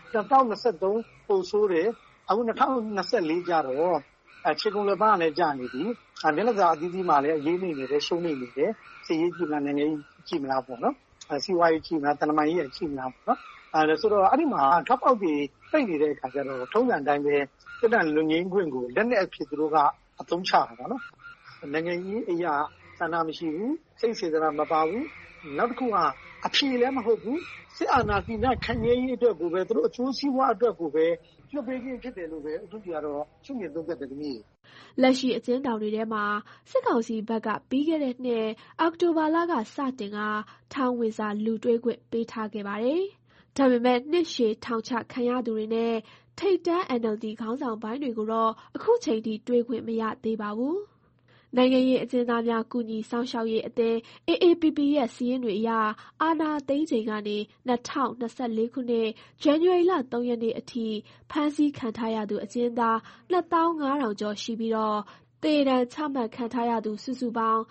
2023ပူဆိုးတယ်အခု2024ကျတော့ခြေကုန်လက်ပါနဲ့ကြာနေပြီ။လက်စာအသီးသီးမှာလည်းအရေးနေတယ်ရှုံးနေတယ်။စီရေးကြည့်မလားနိုင်ငံရေးကြည့်မလားပေါ့နော်စီဝါရေးကြည့်မလားတဏ္ဍာရေးကြည့်မလားပေါ့နော်ဆိုတော့အဲ့ဒီမှာထောက်ပေါက်တွေပိတ်နေတဲ့အခါကျတော့ထုံးစံတိုင်းပဲစစ်တပ်လူငင်းခွင့်ကိုလက်နဲ့အဖြစ်သူတို့ကအသုံးချတာပေါ့နော်နိုင်ငံရေးအရာဆန္ဒမရှိဘူးစိတ်စေတနာမပါဘူးနောက်တစ်ခုကအဖြေလည်းမဟုတ်ဘူးစစ်အာဏာရှင်များခံရရေးအတွက်ကိုပဲသူတို့အကျိုးစီးပွားအတွက်ကိုပဲပြုတ်ပေးခြင်းဖြစ်တယ်လို့ပဲအထူးကြီးကတော့ရှုမြင်သုံးသပ်တယ်ဒီနေ့လက်ရှိအကျဉ်းထောင်တွေထဲမှာစစ်ကောင်စီဘက်ကပြီးခဲ့တဲ့နှစ်အောက်တိုဘာလကစတင်ကထောင်ဝင်စာလူတွေ့ခွင့်ပေးထားခဲ့ပါတယ်။ဒါပေမဲ့နှစ်ရှည်ထောင်ချခံရသူတွေနဲ့ထိပ်တန်း NLD ခေါင်းဆောင်ပိုင်းတွေကိုတော့အခုချိန်ထိတွေ့ခွင့်မရသေးပါဘူး။နိုင်ငံရေးအကျဉ်းသားများကူညီစောင့်ရှောက်ရေးအသင်း AAPP ရဲ့စာရင်းတွေအရအာဏာသိမ်းချိန်ကနေ2024 ခုနှစ်ဇန်နဝါရီလ 3 ရက်နေ့အထိဖမ်းဆီးခံထားရသူအကျဉ်းသား25,000 ကျော်ရှိပြီးတော့သေဒဏ်ချမှတ်ခံထားရသူစုစုပေါင်း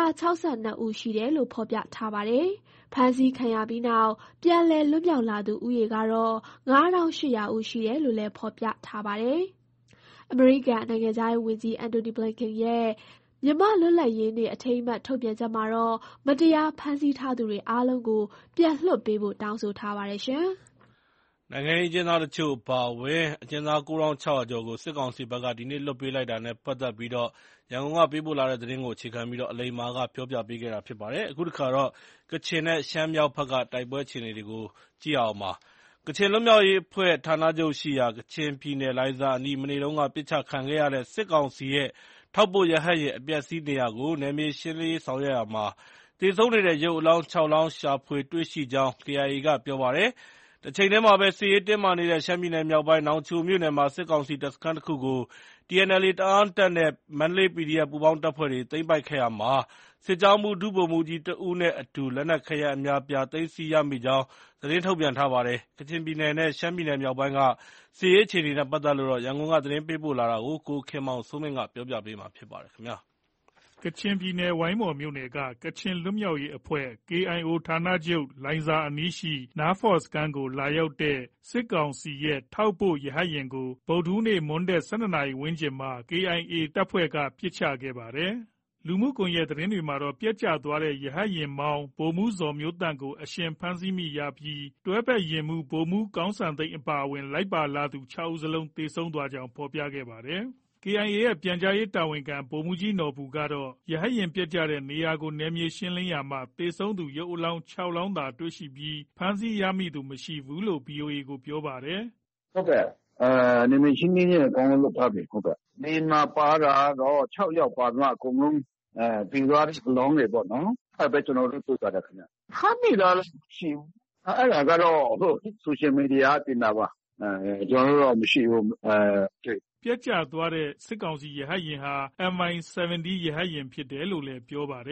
162 ဦးရှိတယ်လို့ဖော်ပြထားပါတယ်။ဖမ်းဆီးခံရပြီးနောက်ပြန်လည်လွတ်မြောက်လာသူဦးရေကတော့9,800 ဦးရှိတယ်လို့လည်းဖော်ပြထားပါတယ်။အမေရိကန်နိုင်ငံခြားရေးဝန်ကြီးအန်တိုနီဘလင်ကန်ရဲ့မြန်မာ့လွတ်လပ်ရေးနေ့အထိမ်းအမှတ်ထုတ်ပြန်ချက်မှာတော့မတရားဖမ်းဆီးထားသူတွေအားလုံးကိုပြန်လွှတ်ပေးဖို့တောင်းဆိုထားပါတယ်ရှင်။နိုင်ငံရေးအကျဉ်းသားတချို့အပါအဝင်အကျဉ်းသား9,600 ကျော်ကိုစစ်ကောင်စီဘက်ကဒီနေ့လွှတ်ပေးလိုက်တာနဲ့ပတ်သက်ပြီးတော့ရန်ကုန်ကပေးပို့လာတဲ့သတင်းကိုအခြေခံပြီးတော့အလိမ္မာကပြောပြပေးခဲ့တာဖြစ်ပါတယ်။အခုတစ်ခါတော့ကချင်နဲ့ရှမ်းမြောက်ဘက်ကတိုက်ပွဲအခြေအနေတွေကိုကြည့်အောင်ပါ။ကချင်လွတ်မြောက်ရေးအဖွဲ့ဌာနချုပ်ရှိရာကချင်ပြည်နယ်လိုင်ဇာအနီးမနေ့တုန်းကပစ်ချခံခဲ့ရတဲ့စစ်ကောင်စီရဲ့ထောက်ပို့ရဟတ်ယာဉ်အပျက်စီးနေရာကိုနယ်မြေရှင်းလင်းရေးဆောင်ရွက်ရာမှာသေဆုံးနေတဲ့ရုပ်အလောင်း 6 လောင်းရှာဖွေတွေ့ရှိကြောင်း KIA ကပြောပါတယ်။တချိန်တည်းမှာပဲစစ်ရေးတင်းမာနေတဲ့ရှမ်းပြည်နယ်မြောက်ပိုင်းနောင်ချိုမြို့နယ်မှာစစ်ကောင်စီတပ်စခန်းတစ်ခုကို TNLA တအာင်းတပ်နဲ့မန္တလေး PDF ပူးပေါင်းတပ်ဖွဲ့တွေသိမ်းပိုက်ခဲ့ရာမှာစစ်ကြောင်းမှူးဒုဗိုလ်မှူးကြီးတဦးနဲ့အတူလက်နက်ခဲယမ်းအများအပြားသိမ်းဆည်းရမိကြောင်းသတင်းထုတ်ပြန်ထားပါတယ်။ကချင်ပြည်နယ်နဲ့ရှမ်းပြည်နယ်မြောက်ပိုင်းကစစ်ရေးအခြေအနေနဲ့ပတ်သက်လို့ရန်ကုန်ကသတင်းပေးပို့လာတာကိုကိုခင်မောင်စိုးမင်းကပြောပြပေးမှာဖြစ်ပါတယ်ခင်ဗျာ။ကချင်ပြည်နယ်ဝိုင်းမော်မြို့နယ်ကကချင်လွတ်မြောက်ရေးအဖွဲ့ KIO ဌာနချုပ်လိုင်ဇာအနီးရှိနားဖော့စခန်းကိုလာရောက်တဲ့စစ်ကောင်စီရဲ့ထောက်ပို့ရဟတ်ယာဉ်ကိုဗုဒ္ဓဟူးနေ့မွန်းတည့် 12 နာရီဝန်းကျင်မှာ KIA တပ်ဖွဲ့ကပစ်ချခဲ့ပါတယ်။လူမှုကွန်ရက်သတင်းတွေမှာတော့ပျက်ကျသွားတဲ့ရဟတ်ယာဉ်မောင်းဗိုလ်မှူးဇော်မျိုးသန့်ကိုအရှင်ဖမ်းဆီးမိရပြီးတွဲဘက်ယာဉ်မှူးဗိုလ်မှူးကောင်းစံသိန်းအပါအဝင်လိုက်ပါလာသူ 6 ဦးစလုံးသေဆုံးသွားကြောင်းဖော်ပြခဲ့ပါတယ်။ KIA ရဲ့ပြန်ကြားရေးတာဝန်ခံဗိုလ်မှူးကြီးနော်ဘူကတော့ရဟတ်ယာဉ်ပျက်ကျတဲ့နေရာကိုနယ်မြေရှင်းလင်းရာမှာသေဆုံးသူရုပ်အလောင်း 6 လောင်းသာတွေ့ရှိပြီးဖမ်းဆီးရမိသူမရှိဘူးလို့ VOA ကိုပြောပါတယ်။ဟုတ်ကဲ့နယ်မြေရှင်းလင်းရေးအကောင်လုပ်ထားပြီဟုတ်ကဲ့။နေမှာပါတာတော့6 ယောက်ပါတော့အကုန်လုံးပြီးသွားတဲ့အလောင်းတွေပေါ့နော်။အဲ့ပဲကျွန်တော်တို့တွေ့ကြတယ်ခင်ဗျ။ဖမ်းမိတာလည်းရှိဘူး။အဲ့ဒါကတော့ဆိုရှယ်မီဒီယာတင်တာပါ။ကျွန်တော်တို့မရှိဘူးပျက်ကျသွားတဲ့စစ်ကောင်စီရဟတ်ယာဉ်ဟာ MI-70 ရဟတ်ယာဉ်ဖြစ်တယ်လို့လည်းပြောပါတယ်။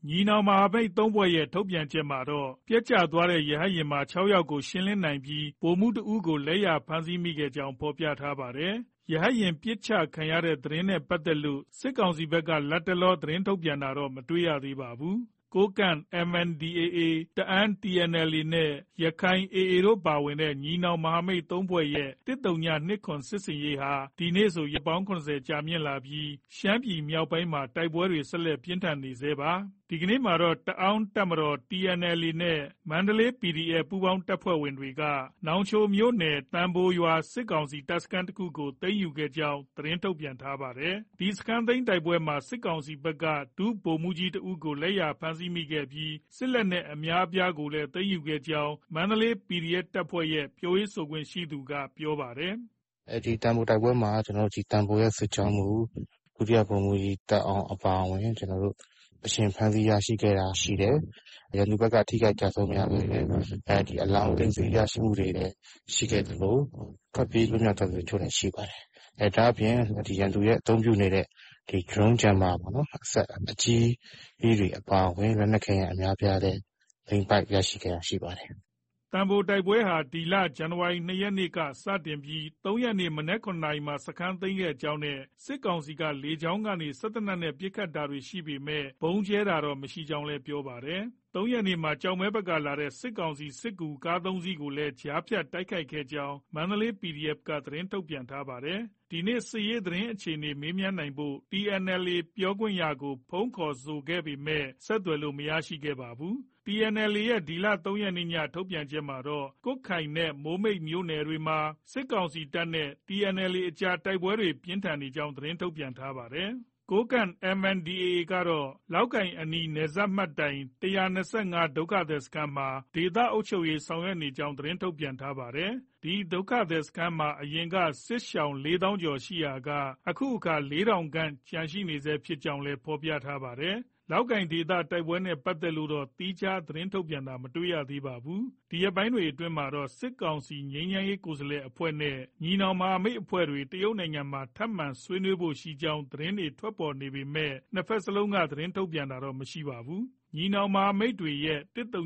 ညီနောင်မဟာမိတ်၃ဖွဲ့ရဲ့ထုတ်ပြန်ချက်မှာတော့ပျက်ကျသွားတဲ့ရဟတ်ယာဉ်မှ6ယောက်ကိုရှင်းလင်းနိုင်ပြီးဗိုလ်မှူးတဦးကိုလက်ရဖမ်းဆီးမိခဲ့ကြောင်းဖော်ပြထားပါတယ်။ရဟတ်ယာဉ်ပစ်ချခံရတဲ့သတင်းနဲ့ပတ်သက်လို့စစ်ကောင်စီဘက်ကလက်တလောသတင်းထုတ်ပြန်တာတော့မတွေ့ရသေးပါဘူး။ကိုးကန့် MNDAA တအာင်း TNLA နဲ့ရခိုင် AA တို့ပါဝင်တဲ့ညီနောင်မဟာမိတ်၃ဖွဲ့ရဲ့102စစ်ဆင်ရေးဟာဒီနေ့ဆိုရက်ပေါင်း70ကြာမြင့်လာပြီးရှမ်းပြည်မြောက်ပိုင်းမှာတိုက်ပွဲတွေဆက်လက်ပြင်းထန်နေဆဲပါ။ဒီကနေ့မှာတော့တအာင်းတပ်မတော် TNLA နဲ့မန္တလေး PDF ပူးပေါင်းတပ်ဖွဲ့ဝင်တွေကနောင်ချိုမြို့နယ်တန်ဖိုးရွာစစ်ကောင်စီတပ်စခန်းတစ်ခုကိုသိမ်းယူခဲ့ကြောင်းသတင်းထုတ်ပြန်ထားပါတယ်။ဒီစခန်းသိမ်းတိုက်ပွဲမှာစစ်ကောင်စီဘက်ကဒုဗိုလ်မှူးကြီးတဦးကိုလက်ရဖမ်းဆီးမိခဲ့ပြီးစစ်လက်နက်အများအပြားကိုလည်းသိမ်းယူခဲ့ကြောင်းမန္တလေး PDF တပ်ဖွဲ့ရဲ့ပြောရေးဆိုခွင့်ရှိသူကပြောပါတယ်။ဒီတန်ဖိုးတိုက်ပွဲမှာကျွန်တော်တို့ဒီတန်ဖိုးရဲ့စစ်ကြောင်းမှုဒုတိယဗိုလ်မှူးကြီးတပ်အောင်အပါအဝင်ကျွန်တော်တို့အရှင်ဖမ်းဆီးရရှိခဲ့တာရှိတယ်။ရန်သူဘက်ကထိခိုက်ကြဆုံးများတယ်။ဒီအလောင်းသိမ်းဆီးရရှိမှုတွေလည်းရှိခဲ့တယ်လို့ကပ်ပြီးလွတ်မြောက်တဲ့ချို့လည်းရှိပါတယ်။ဒါအပြင်ဒီရန်သူရဲ့အသုံးပြုနေတဲ့ဒီ drone jammer ပေါ့နော်အဆက်အကြီးတွေအပါအဝင်လက်နက်ခဲယမ်းအများပြားတဲ့သိမ်းပိုက်ရရှိခဲ့တာရှိပါတယ်။တန်ဖိုးတိုက်ပွဲဟာဒီလဇန်နဝါရီ2ရက်နေ့ကစတင်ပြီး3ရက်နေ့မနက်9နာရီမှာစခန်းသိမ်းခဲ့ကြောင်းနဲ့စစ်ကောင်စီကလေကြောင်းကနေစစ်တပ်နဲ့ပစ်ခတ်တာတွေရှိပေမဲ့ဘုံကျဲတာတော့မရှိကြောင်းလည်းပြောပါတယ်။3ရက်နေ့မှာကြောင်မဲဘက်ကလာတဲ့စစ်ကောင်စီစစ်ကူကား3စီးကိုလည်းကြားဖြတ်တိုက်ခိုက်ခဲ့ကြောင်းမန္တလေး PDF ကသတင်းထုတ်ပြန်ထားပါတယ်။ဒီနေ့စစ်ရေးသတင်းအခြေအနေမေးမြန်းနိုင်ဖို့ TNLA ပြောခွင့်ရကိုဖုန်းခေါ်ဆိုခဲ့ပေမဲ့ဆက်သွယ်လို့မရရှိခဲ့ပါဘူး။ TNLA ရဲ့ဒီလ3ရက်နေ့ညထုတ်ပြန်ချက်မှာတော့ကွတ်ခိုင်နဲ့မိုးမိတ်မြို့နယ်တွေမှာစစ်ကောင်စီတပ်နဲ့ TNLA အကြားတိုက်ပွဲတွေပြင်းထန်နေကြောင်းသတင်းထုတ်ပြန်ထားပါတယ်။ကိုးကန့် MNDAA ကတော့လောက်ကိုင်အနီးနယ်စပ်မှတ်တိုင်125ဒုက္ခသည်စခန်းမှာဒေသအုပ်ချုပ်ရေးဆောင်ရွက်နေကြောင်းသတင်းထုတ်ပြန်ထားပါတယ်။ဒီဒုက္ခသည်စခန်းမှာအရင်ကစစ်ရှောင်4000ကျော်ရှိရာကအခုအခါ4000ခန့်ကျန်ရှိနေဆဲဖြစ်ကြောင်းလည်းဖော်ပြထားပါတယ်။လောက်ကိုင်ဒေသတိုက်ပွဲနဲ့ပတ်သက်လို့တော့သီးခြားသတင်းထုတ်ပြန်တာမတွေ့ရသေးပါဘူး။ဒီရက်ပိုင်းတွေအတွင်းမှာတော့စစ်ကောင်စီငြိမ်းချမ်းရေးကိုယ်စားလှယ်အဖွဲ့နဲ့ညီနောင်မဟာမိတ်အဖွဲ့တွေတရုတ်နိုင်ငံမှာထပ်မံဆွေးနွေးဖို့ရှိကြောင်းသတင်းတွေထွက်ပေါ်နေပေမဲ့နှစ်ဖက်စလုံးကသတင်းထုတ်ပြန်တာတော့မရှိပါဘူး။ညီနောင်မဟာမိတ်တွေရဲ့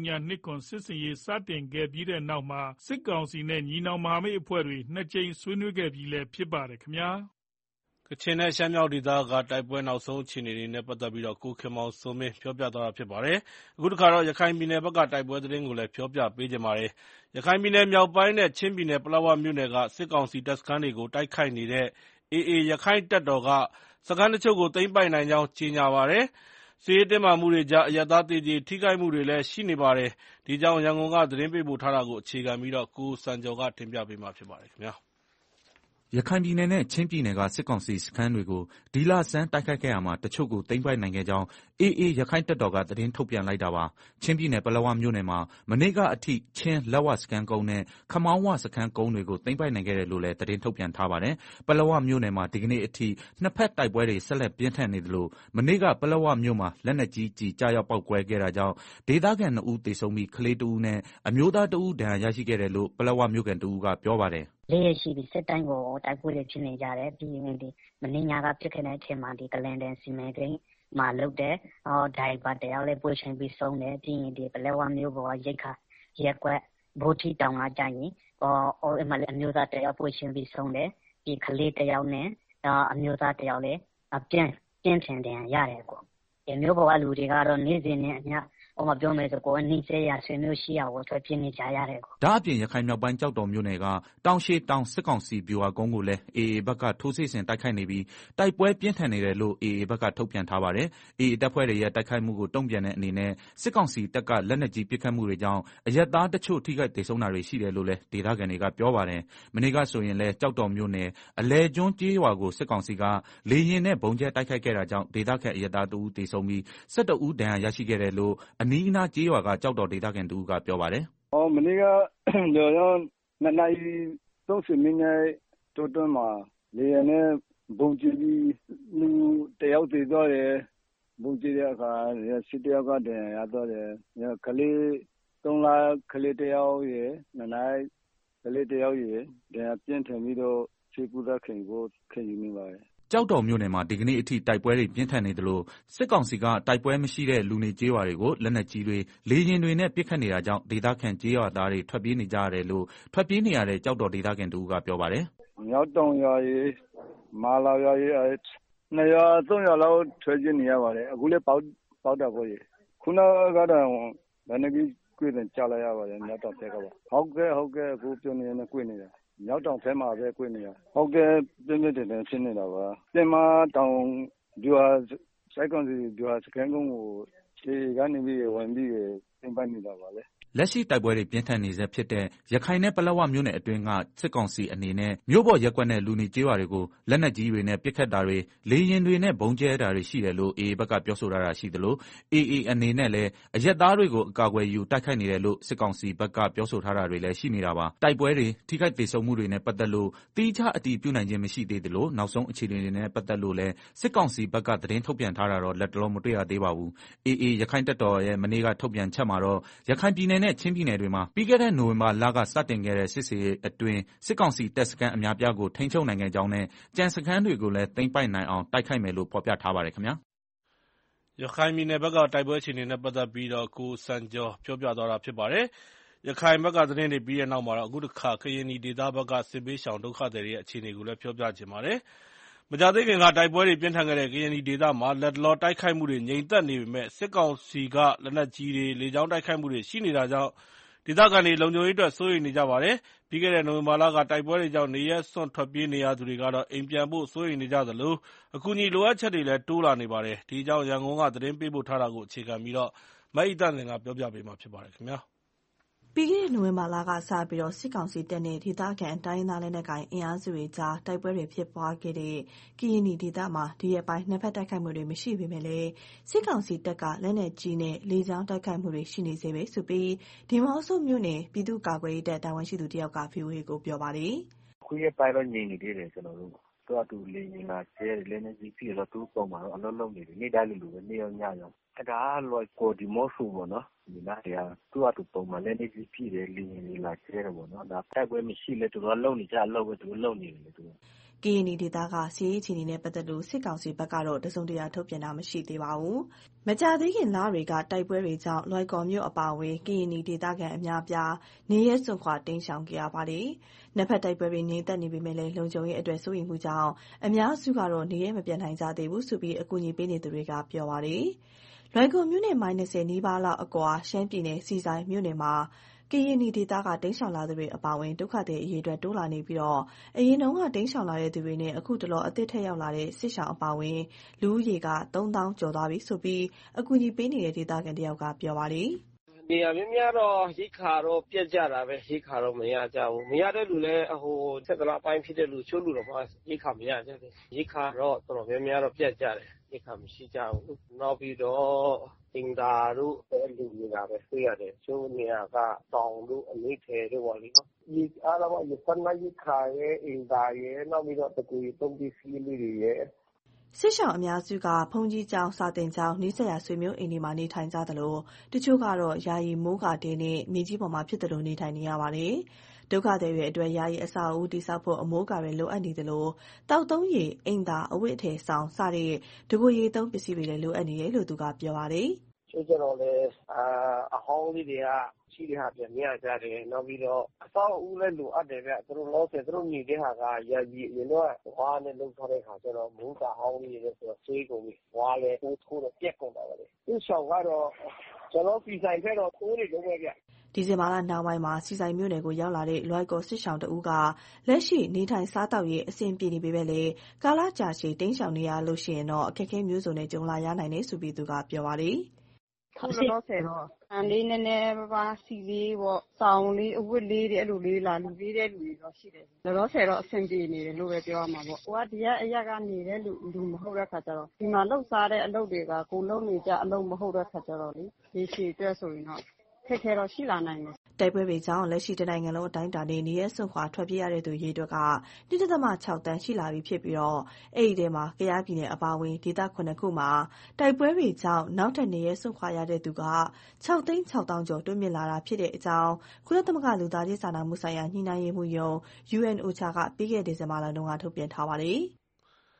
102စစ်ဆင်ရေးစတင်ခဲ့ပြီးတဲ့နောက်မှာစစ်ကောင်စီနဲ့ညီနောင်မဟာမိတ်အဖွဲ့တွေ2ကြိမ်ဆွေးနွေးခဲ့ပြီးလည်းဖြစ်ပါတယ်ခင်ဗျာ။ကချင်နဲ့ရှမ်းမြောက်ဒေသကတိုက်ပွဲနောက်ဆုံးအခြေအနေတွေနဲ့ပတ်သက်ပြီးကိုခင်မောင်စိုးမင်းပြောပြသွားတာဖြစ်ပါတယ်။အခုတစ်ခါတော့ရခိုင်ပြည်နယ်ဘက်ကတိုက်ပွဲသတင်းကိုလည်းပြောပြပေးချင်ပါတယ်။ရခိုင်ပြည်နယ်မြောက်ပိုင်းနဲ့ချင်းပြည်နယ်ပလက်ဝမြို့နယ်ကစစ်ကောင်စီတပ်စခန်းတွေကိုတိုက်ခိုက်နေတဲ့ AA ရခိုင်တပ်တော်ကစခန်းတချို့ကိုသိမ်းပိုက်နိုင်ကြောင်းကြေညာပါတယ်။စစ်ရေးတင်းမာမှုတွေကြားအရပ်သားသေကြေထိခိုက်မှုတွေလည်းရှိနေပါတယ်။ဒီကြောင်းရန်ကုန်ကသတင်းပေးပို့ထားတာကိုအခြေခံပြီးကိုစံကျော်ကတင်ပြပေးမှာဖြစ်ပါတယ်ခင်ဗျာ။ရခိုင်ပြည်နယ်နဲ့ချင်းပြည်နယ်ကစစ်ကောင်စီစခန်းတွေကိုဒီလဆန်းတိုက်ခိုက်ခဲ့ရာမှာတချို့ကိုသိမ်းပိုက်နိုင်ခဲ့ကြောင်း AA ရခိုင်တပ်တော်ကသတင်းထုတ်ပြန်လိုက်တာပါ။ချင်းပြည်နယ်ပလက်ဝမြို့နယ်မှာမနေ့ကအထိချင်းလက်ဝစခန်းကုန်းနဲ့ခမောင်းဝစခန်းကုန်းတွေကိုသိမ်းပိုက်နိုင်ခဲ့တယ်လို့လည်းသတင်းထုတ်ပြန်ထားပါတယ်။ပလက်ဝမြို့နယ်မှာဒီကနေ့အထိနှစ်ဖက်တိုက်ပွဲတွေဆက်လက်ပြင်းထန်နေသလိုမနေ့ကပလက်ဝမြို့မှာလက်နက်ကြီးကျည်ကြားရောက်ပောက်ကွဲခဲ့တာကြောင့်ဒေသခံ2ဦးသေဆုံးပြီးကလေး2ဦးနဲ့အမျိုးသား2ဦးဒဏ်ရာရရှိခဲ့တယ်လို့ပလက်ဝမြို့ခံ2ဦးကပြောပါတယ်။၄ရက်ရှိပြီစစ်တိုင်းကိုတိုက်ပွဲတွေဖြစ်နေကြတယ်ပြီးရင်ဒီမင်းညာကပြစ်ခဲ့တဲ့အချိန်မှာဒီကလန်ဒန်စီမံကိန်းမှာလုပ်တဲ့ဒိုင်ဘာတယောက်လည်းပွေရှင်ပြီးဆုံးတယ်ပြီးရင်ဒီပလက်ဝမျိုးပေါ်ရိတ်ခါရက်ကွက်ဘိုးထီတောင်ကကြရင်အမလည်းအမျိုးသားတယောက်ပွေရှင်ပြီးဆုံးတယ်ဒီကလေးတယောက်နဲ့အမျိုးသားတယောက်လည်းပြင်းထန်တယ်ရတယ်ကိုဒီမျိုးပေါ်ကလူတွေကတော့နေ့စဉ်နဲ့အမျှမပြောမယ်ဆိုကိုအနည်းစေရဆွေမျိုးရှိရကိုထွက်ပြင်းနေကြရတယ်ကိုဒါအပြင်ရခိုင်မြောက်ပိုင်းကြောက်တော်မြို့နယ်ကတောင်ရှိတောင်စစ်ကောင်စီဗျူဟာကုန်းကိုလည်း AA ဘက်ကထိုးစစ်ဆင်တိုက်ခိုက်နေပြီးတိုက်ပွဲပြင်းထန်နေတယ်လို့ AA ဘက်ကထုတ်ပြန်ထားပါတယ်။ AA တပ်ဖွဲ့တွေရဲ့တိုက်ခိုက်မှုကိုတုံ့ပြန်တဲ့အနေနဲ့စစ်ကောင်စီတပ်ကလက်နက်ကြီးပစ်ခတ်မှုတွေကြောင့်အရပ်သားတချို့ထိခိုက်ဒေဆုံးတာတွေရှိတယ်လို့လည်းဒေသခံတွေကပြောပါတယ်။မနေ့ကဆိုရင်လည်းကြောက်တော်မြို့နယ်အလဲကျွန်းကျေးရွာကိုစစ်ကောင်စီကလေရင်နဲ့ဘုံကျဲတိုက်ခိုက်ခဲ့တာကြောင့်ဒေသခံအရပ်သား2ဦးသေဆုံးပြီး17ဦးဒဏ်ရာရရှိခဲ့တယ်လို့အနီးအနားကျေးရွာကကြောက်တော်ဒေသခံ2ဦးကပြောပါတယ်။မနေ့က2နာရီ30မိနစ်တွင်းမှာလေယာဉ်နဲ့ဘုံကျည်ပြီးလူတယောက်သေသွားတယ်ဘုံကျည်တဲ့အခါစစ်တယောက်ကဒဏ်ရာရသွားတယ်ကလေး3လကလေးတယောက်ရယ်2နိုင်ကလေးတယောက်ရယ်ဒဏ်ရာပြင်းထန်ပြီးတော့ခြေကူတာခင်ကိုယူနေပါတယ်ကျောက်တော်မြို့နယ်မှာဒီကနေ့အထိတိုက်ပွဲတွေပြင်းထန်နေသလိုစစ်ကောင်စီကတိုက်ပွဲမရှိတဲ့လူနေကျေးရွာတွေကိုလက်နက်ကြီးတွေလေယာဉ်တွေနဲ့ပစ်ခတ်နေတာကြောင့်ဒေသခံကျေးရွာသားတွေထွက်ပြေးနေကြရတယ်လို့ထွက်ပြေးနေရတဲ့ကျောက်တော်ဒေသခံတဦးကပြောပါတယ်။မြောက်တောင်ရွာရေမာလာရွာရေ2 ရွာ 3 ရွာလောက်ထွက်ပြေးနေရပါတယ်။အခုလည်းပေါက်တာပေါ့ရေ။ခုနကတော့လက်နက်ကြီးကွေ့တယ်ကြားလိုက်ရပါတယ်မြောက်တောင်ဘက်ကပါ။ဟုတ်ကဲ့အခုပြောနေနေကွေ့နေတာ။မြောက်တောင်ဘက်မှာပဲကွေ့နေတာ။ဟုတ်ကဲ့ပြင်းတယ်ဖြစ်နေတာပါ။တင်မတောင်ဗျူဟာစိုက်ကောင်စီဗျူဟာစခန်းကုန်းကိုခြေကနေပြီးဝင်ပြီးတင်ပတ်နေတာပါလေ။လက်ရှိတိုက်ပွဲတွေပြင်းထန်နေဆဲဖြစ်တဲ့ရခိုင်နဲ့ပလက်ဝမြို့နယ်အတွင်းကစစ်ကောင်စီအနေနဲ့မြို့ပေါ်ရပ်ကွက်နဲ့လူနေကျေးရွာတွေကိုလက်နက်ကြီးတွေနဲ့ပစ်ခတ်တာတွေလေရင်တွေနဲ့ဘုံကျဲတာတွေရှိတယ်လို့ AA ဘက်ကပြောဆိုထားတာရှိသလို AA အနေနဲ့လည်းအရက်သားတွေကိုအကာအကွယ်ယူတိုက်ခိုက်နေတယ်လို့စစ်ကောင်စီဘက်ကပြောဆိုထားတာတွေလည်းရှိနေတာပါတိုက်ပွဲတွေထိခိုက်ဒေဆုံးမှုတွေနဲ့ပတ်သက်လို့တိကျအတည်ပြုနိုင်ခြင်းမရှိသေးသလိုနောက်ဆုံးအခြေအနေတွေနဲ့ပတ်သက်လို့လည်းစစ်ကောင်စီဘက်ကသတင်းထုတ်ပြန်ထားတာတော့လက်တလုံးမတွေ့ရသေးပါဘူး AA ရခိုင်တပ်တော်ရဲ့မနေ့ကထုတ်ပြန်ချက်မှာတော့ရခိုင်ပြည်နယ်နဲ့ချင်းပြည်နယ်တွေမှာပြီးခဲ့တဲ့နိုဝင်ဘာလကစတင်ခဲ့တဲ့စစ်ဆင်ရေးအတွင်းစစ်ကောင်စီတပ်စခန်းအများပြားကိုထိန်းချုပ်နိုင်ခဲ့ကြောင်းနဲ့ကြံစခန်းတွေကိုလည်းသိမ်းပိုက်နိုင်အောင်တိုက်ခိုက်မယ်လို့ဖော်ပြထားပါတယ်ခင်ဗျာရခိုင်ပြည်နယ်ဘက်ကတိုက်ပွဲအခြေအနေနဲ့ပတ်သက်ပြီးတော့ကိုစံကျော်ပြောပြသွားတာဖြစ်ပါတယ်ရခိုင်ဘက်ကသတင်းတွေပြီးတဲ့နောက်မှာတော့အခုတစ်ခါကရင်ပြည်ဒေသဘက်ကစစ်ဘေးရှောင်ဒုက္ခသည်တွေရဲ့အခြေအနေကိုလည်းပြောပြချင်ပါတယ်မကြသေးခင်ကတိုက်ပွဲတွေပြင်းထန်ခဲ့တဲ့ကရင်ပြည်ဒေသမှာလက်တလောတိုက်ခိုက်မှုတွေငြိမ်သက်နေပေမဲ့စစ်ကောင်စီကလက်နက်ကြီးတွေလေကြောင်းတိုက်ခိုက်မှုတွေရှိနေတာကြောင့်ဒေသခံတွေလုံခြုံရေးအတွက်စိုးရိမ်နေကြပါတယ်။ပြီးခဲ့တဲ့နိုဝင်ဘာလကတိုက်ပွဲတွေကြောင့်နေရက်စွန့်ထွက်ပြေးနေရသူတွေကတော့အိမ်ပြန်ဖို့စိုးရိမ်နေကြသလိုအကူအညီလိုအပ်ချက်တွေလည်းတိုးလာနေပါတယ်။ဒီအကြောင်းရန်ကုန်ကသတင်းပေးပို့ထားတာကိုအခြေခံပြီးတော့မအိသန့်စင်ကပြောပြပေးမှာဖြစ်ပါတယ်ခင်ဗျာ။ပြီးခဲ့တဲ့နိုဝင်ဘာလကစပြီးစစ်ကောင်စီတပ်နဲ့ဒေသခံတိုင်းရင်းသားလက်နက်ကိုင်အင်အားစုတွေကြားတိုက်ပွဲတွေဖြစ်ပွားခဲ့တဲ့ကရင်ပြည်ဒေသမှာဒီရက်ပိုင်းနှစ်ဖက်တိုက်ခိုက်မှုတွေမရှိပေမဲ့လည်းစစ်ကောင်စီတပ်ကလက်နက်ကြီးနဲ့လေကြောင်းတိုက်ခိုက်မှုတွေရှိနေစေပဲဆိုပြီးဒီမော့ဆိုမြို့နယ်ပြည်သူ့ကာကွယ်ရေးတပ်တာဝန်ရှိသူတယောက်က VOA ကိုပြောပါတယ်။ခုရက်ပိုင်းတော့ငြိမ်နေသေးတယ်ကျွန်တော်တို့တော့သူလေရင်လာကျဲလက်နက်ကြီးပြီးတော့သူ့ပုံမှာတော့အလုံးလုံးနေတယ်နေ့တိုင်းလိုပဲနေ့ရောညရောအဲ့ဒါလော်ကိုဒီမော့ဆိုပေါ့နော်ဒီနားတရားသူ့အတူပုံမှာလက်နက်ကြီးပြီးတယ်လေရင်လာကျဲတယ်ပေါ့နော်ဒါတိုက်ပွဲမရှိလဲသူတို့လုံနေကြလို့ပဲသူလုံနေတယ်သူကရင်ဒေသကစီးရေးချီနေနဲ့ပတ်သက်လို့စစ်ကောင်စီဘက်ကတော့တစုံတရာထုတ်ပြန်တာမရှိသေးပါဘူး။မကြာသေးခင်လတွေကတိုက်ပွဲတွေကြောင့်လွိုင်ကော်မြို့အပါအဝင်ကရင်ဒေသခံအများပြားနေရဲစွန့်ခွာတိမ်းရှောင်ကြရပါတယ်။နှစ်ဖက်တိုက်ပွဲတွေငြိမ်သက်နေပေမဲ့လည်းလုံခြုံရေးအတွက်စိုးရိမ်မှုကြောင့်အများစုကတော့နေရဲမပြန်နိုင်ကြသေးဘူးဆိုပြီးအကူအညီပေးနေသူတွေကပြောပါတယ်။လွိုင်ကော်မြို့နယ်မိုင်20နီးပါးလောက်အကွာရှမ်းပြည်နယ်စီဆိုင်မြို့နယ်မှာကရင်ဒေသကတိမ်းရှောင်လာသူတွေအပါအဝင်ဒုက္ခသည်အရေးအတွက်တိုးလာနေပြီးတော့အရင်တုန်းကတိမ်းရှောင်လာတဲ့သူတွေနဲ့အခုတလောအသစ်ထက်ရောက်လာတဲ့စစ်ရှောင်အပါအဝင်လူဦးရေက3000ကျော်သွားပြီဆိုပြီးအကူအညီပေးနေတဲ့ဒေသခံတယောက်ကပြောပါတယ်နေရာများများတော့ရိခါတော့ပြတ်ကြတာပဲရိခါတော့မရကြဘူးမရတဲ့လူလည်းဆက်တလားပိုင်းဖြစ်တဲ့လူချို့လူတော့ရိခါမရကြဘူးရိခါတော့တော်တော်များများတော့ပြတ်ကြတယ်ရိခါမရှိကြဘူးနောက်ပြီးတော့တင်တာတို့လူနေတာပဲတွေ့ရတယ်ချို့နေရာကတောင်တို့အလေးထဲတို့ပေါ့လေနော်ဒီအားလုံးကစနရိခါရဲ့အင်တာရဲ့နောက်ပြီးတော့တကူတုံးပစ္စည်းလေးတွေရဲ့စစ်ရှောင်အများစုကဘုံကြီးကျောင်းစာတင်ကျောင်းနှိစရာဆွေမျိုးအိမ်တွေမှာနေထိုင်ကြသလိုတချို့ကတော့ယာယီမိုးကာတဲနဲ့မြေကြီးပေါ်မှာဖြစ်တယ်လို့နေထိုင်နေရပါတယ်ဒုက္ခသည်တွေအတွက်ယာယီအစာအုပ်တိစောက်ဖို့အမိုးကာတွေလိုအပ်နေသလိုတောက်သုံးရည်အိမ်သာအဝတ်အထည်ဆောင်စတဲ့တကူရီသုံးပစ္စည်းတွေလည်းလိုအပ်နေတယ်လို့သူကပြောပါတယ်ကျတော့လေအဟောင်းလေးတွေကရှိတဲ့ဟာပြန်မြရကြတယ်နောက်ပြီးတော့အဆောက်အဦလည်းလိုအပ်တယ်ဗျသူတို့လို့ဆိုသူတို့နေတဲ့ဟာကယာယီအရင်တော့ဝါးနဲ့လုံထားတဲ့ခါကျတော့မူးတာဟောင်းလေးတွေဆိုတော့ဆွေးကုန်ပြီဝါးလည်းထိုးတော့ပြက်ကုန်တာပဲလေသူ့ဆောင်ကတော့ကျွန်တော်ပြည်ဆိုင်ဖက်တော့ထိုးနေတော့ပဲဗျဒီဇင်ဘာလနောက်ပိုင်းမှာစီဆိုင်မြို့နယ်ကိုရောက်လာတဲ့လွိုက်ကော်စစ်ရှောင်းတဦးကလက်ရှိနေထိုင်စားတောက်ရေးအဆင်ပြေနေပေမဲ့လည်းကာလကြာရှည်တိမ်းရှောင်နေရလို့ရှိရင်တော့အခက်အခဲမျိုးစုံနဲ့ကြုံလာရနိုင်တယ်ဆိုပြီးသူကပြောပါတယ်ခုလောဆယ်တော့အန်လေးနည်းနည်းပါးစီလေးပေါ့စောင်းလေးအဝတ်လေးတွေအဲ့လိုလေးလာလူပေးတဲ့လူတွေတော့ရှိတယ်လောဆယ်တော့အဆင်ပြေနေတယ်လို့ပဲပြောရမှာပေါ့ကိုကဒီကအရက်နေတဲ့လူမဟုတ်တဲ့ခါကျတော့ဒီမှာလှုပ်ရှားတဲ့အလုပ်တွေကကိုလုံးနေကြအလုပ်မဟုတ်တဲ့ခါကျတော့လေဒီရှည်အတွက်ဆိုရင်တော့ခက်ခဲတော့ရှိလာနိုင်တယ်တိုက်ပွဲတွေကြောင့်လက်ရှိတနိုင်ငံလုံးအတိုင်းအတာနဲ့နေရဲစွန့်ခွာထွက်ပြေးရတဲ့သူရေအတွက်က 1.6 တန်းရှိလာပြီဖြစ်ပြီးတော့အဲ့ဒီထဲမှာကယားပြည်နယ်အပါအဝင်ဒေသ9ခုမှာတိုက်ပွဲတွေကြောင့်နောက်ထပ်နေရဲစွန့်ခွာရတဲ့သူက6,600,000 ကျော်တွင်းမြင့်လာတာဖြစ်တဲ့အကြောင်းကုလသမဂ္ဂလူသားချင်းစာနာမှုဆိုင်ရာညှိနှိုင်းရေးမှူးရုံး UNOCHA ကပြီးခဲ့တဲ့ဒီဇင်ဘာလတုန်းကထုတ်ပြန်ထားပါတယ်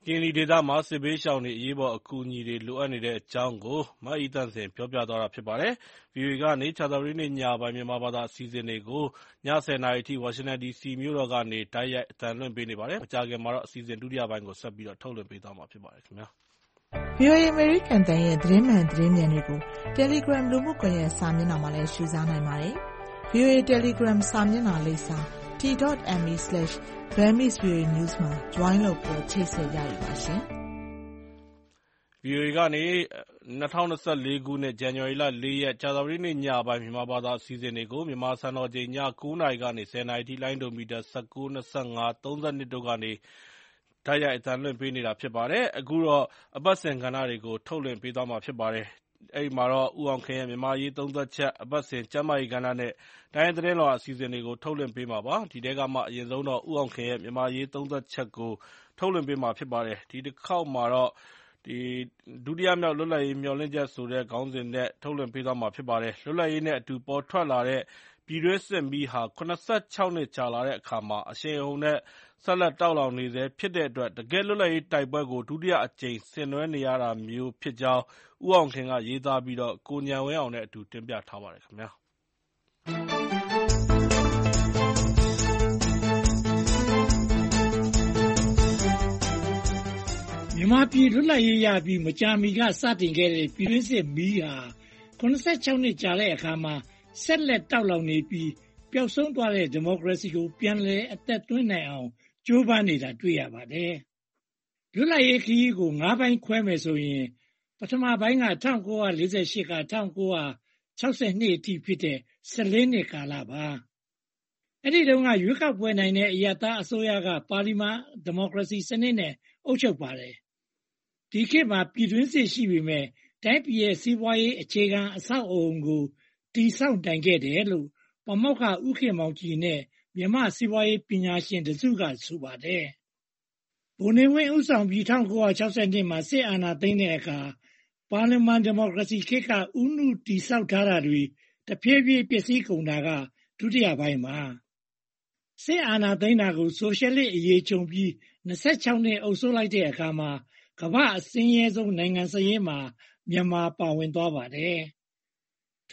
ကရင်နီဒေသမှာစစ်ဘေးရှောင်တွေအရေးပေါ်အကူအညီတွေလိုအပ်နေတဲ့အကြောင်းကိုမအိသန့်စင်ပြောပြသွားတာဖြစ်ပါတယ်။ VOA ကနေကြာသပတေးနေ့ညပိုင်းမြန်မာဘာသာအစီအစဉ်တွေကိုည10:00နာရီအထိဝါရှင်တန် DC မြို့တော်ကနေတိုက်ရိုက်အသံလွှင့်ပေးနေပါတယ်။မကြာခင်မှာတော့အစီအစဉ်ဒုတိယပိုင်းကိုဆက်ပြီးထုတ်လွှင့်ပေးသွားမှာဖြစ်ပါတယ်ခင်ဗျာ။ VOA အမေရိကန်တန်ရဲ့သတင်းမှန်သတင်းမြန်တွေကို Telegram လူမှုကွန်ရက်စာမျက်နှာမှာလည်းရှုစားနိုင်ပါတယ်။ VOA Telegram စာမျက်နှာလိပ်စာ t.me/Burmese VOA News မှာ join လုပ်ပြီးချိတ်ဆက်ရပြီပါရှင်။ VOA ကနေ2024ခုနှစ်ဇန်နဝါရီလ4ရက်ကြာသပတေးနေ့ညပိုင်းမြန်မာဘာသာအစီအစဉ်တွေကိုမြန်မာစံတော်ချိန်ည9:00နာရီကနေ10:00နာရီထိလိုင်းဒိုမီတာ19, 25, 32တို့ကနေတိုက်ရိုက်အသံလွှင့်ပေးနေတာဖြစ်ပါတယ်။အခုတော့အပတ်စဉ်ကဏ္ဍတွေကိုထုတ်လွှင့်ပေးသွားမှာဖြစ်ပါတယ်။အဲဒီမှာတော့ဦးအောင်ခင်ရဲ့မြန်မာရေးသုံးသပ်ချက်အပတ်စဉ်ကျမ်းမာရေးကဏ္ဍနဲ့တိုင်းသတင်းလွှာအစီအစဉ်တွေကိုထုတ်လွှင့်ပေးမှာပါ။ဒီထဲကမှအရင်ဆုံးတော့ဦးအောင်ခင်ရဲ့မြန်မာရေးသုံးသပ်ချက်ကိုထုတ်လွှင့်ပေးမှာဖြစ်ပါတယ်။ဒီတစ်ခေါက်မှာတော့ဒုတိယမြောက်လွတ်လပ်ရေးမျှော်လင့်ချက်ဆိုတဲ့ခေါင်းစဉ်နဲ့ထုတ်လွှင့်ပေးသွားမှာဖြစ်ပါတယ်။လွတ်လပ်ရေးနဲ့အတူပေါ်ထွက်လာတဲ့ပြည်တွင်းစစ်မီးဟာ76နှစ်ကြာလာတဲ့အခါမှာအရှိန်အဟုန်နဲ့ဆက်လက်တောက်လောင်နေဆဲဖြစ်တဲ့အတွက်တကယ့်လွတ်လပ်ရေးတိုက်ပွဲကိုဒုတိယအကြိမ်ဆင်နွှဲနေရတာမျိုးဖြစ်ကြောင်းဦးအောင်ခင်ကရေးသားပြီးကိုဉာဏ်ဝင်းအောင်နဲ့အတူတင်ပြထားပါတယ်ခင်ဗျာ။မြန်မာပြည်လွတ်လပ်ရေးရပြီးမကြာမီကစတင်ခဲ့တဲ့ပြည်တွင်းစစ်မီးဟာ76နှစ်ကြာတဲ့အခါမှာဆက်လက်တောက်လောင်နေပြီးပျောက်ဆုံးသွားတဲ့ဒီမိုကရေစီကိုပြန်လည်အသက်သွင်းနိုင်အောင်ကြိုးပမ်းနေတာတွေ့ရပါတယ်။လွတ်လပ်ရေးခရီးကို၅ပိုင်းခွဲမယ်ဆိုရင်ပထမပိုင်းက1948က1962အထိဖြစ်တဲ့14နှစ်ကာလပါ။အဲ့ဒီတုန်းကရွေးကောက်ပွဲနိုင်တဲ့အရပ်သားအစိုးရကပါလီမန်ဒီမိုကရေစီစနစ်နဲ့အုပ်ချုပ်ပါတယ်။ဒီခေတ်မှာပြည်တွင်းစစ်ရှိပေမဲ့တိုင်းပြည်ရဲ့စီးပွားရေးအခြေခံအဆောက်အအုံကိုတည်ဆောက်နိုင်ခဲ့တယ်လို့ပါမောက္ခဦးခင်မောင်ကြည်နဲ့မြန်မာစီးပွားရေးပညာရှင်တစုကဆိုပါတယ်။ဗိုလ်နေဝင်းဦးဆောင်ပြီး1962မှာစစ်အာဏာသိမ်းတဲ့အခါပါလီမန်ဒီမိုကရေစီခေတ်ကဦးနုတည်ဆောက်ထားတာတွေတဖြည်းဖြည်းပျက်စီးကုန်တာကဒုတိယပိုင်းပါ။စစ်အာဏာသိမ်းတာကိုဆိုရှယ်လစ်အရေးချုံပြီး26နှစ်အုပ်စိုးလိုက်တဲ့အခါမှာကမ္ဘာအဆင်းရဲဆုံးနိုင်ငံစာရင်းမှာမြန်မာပါဝင်သွားပါတယ်။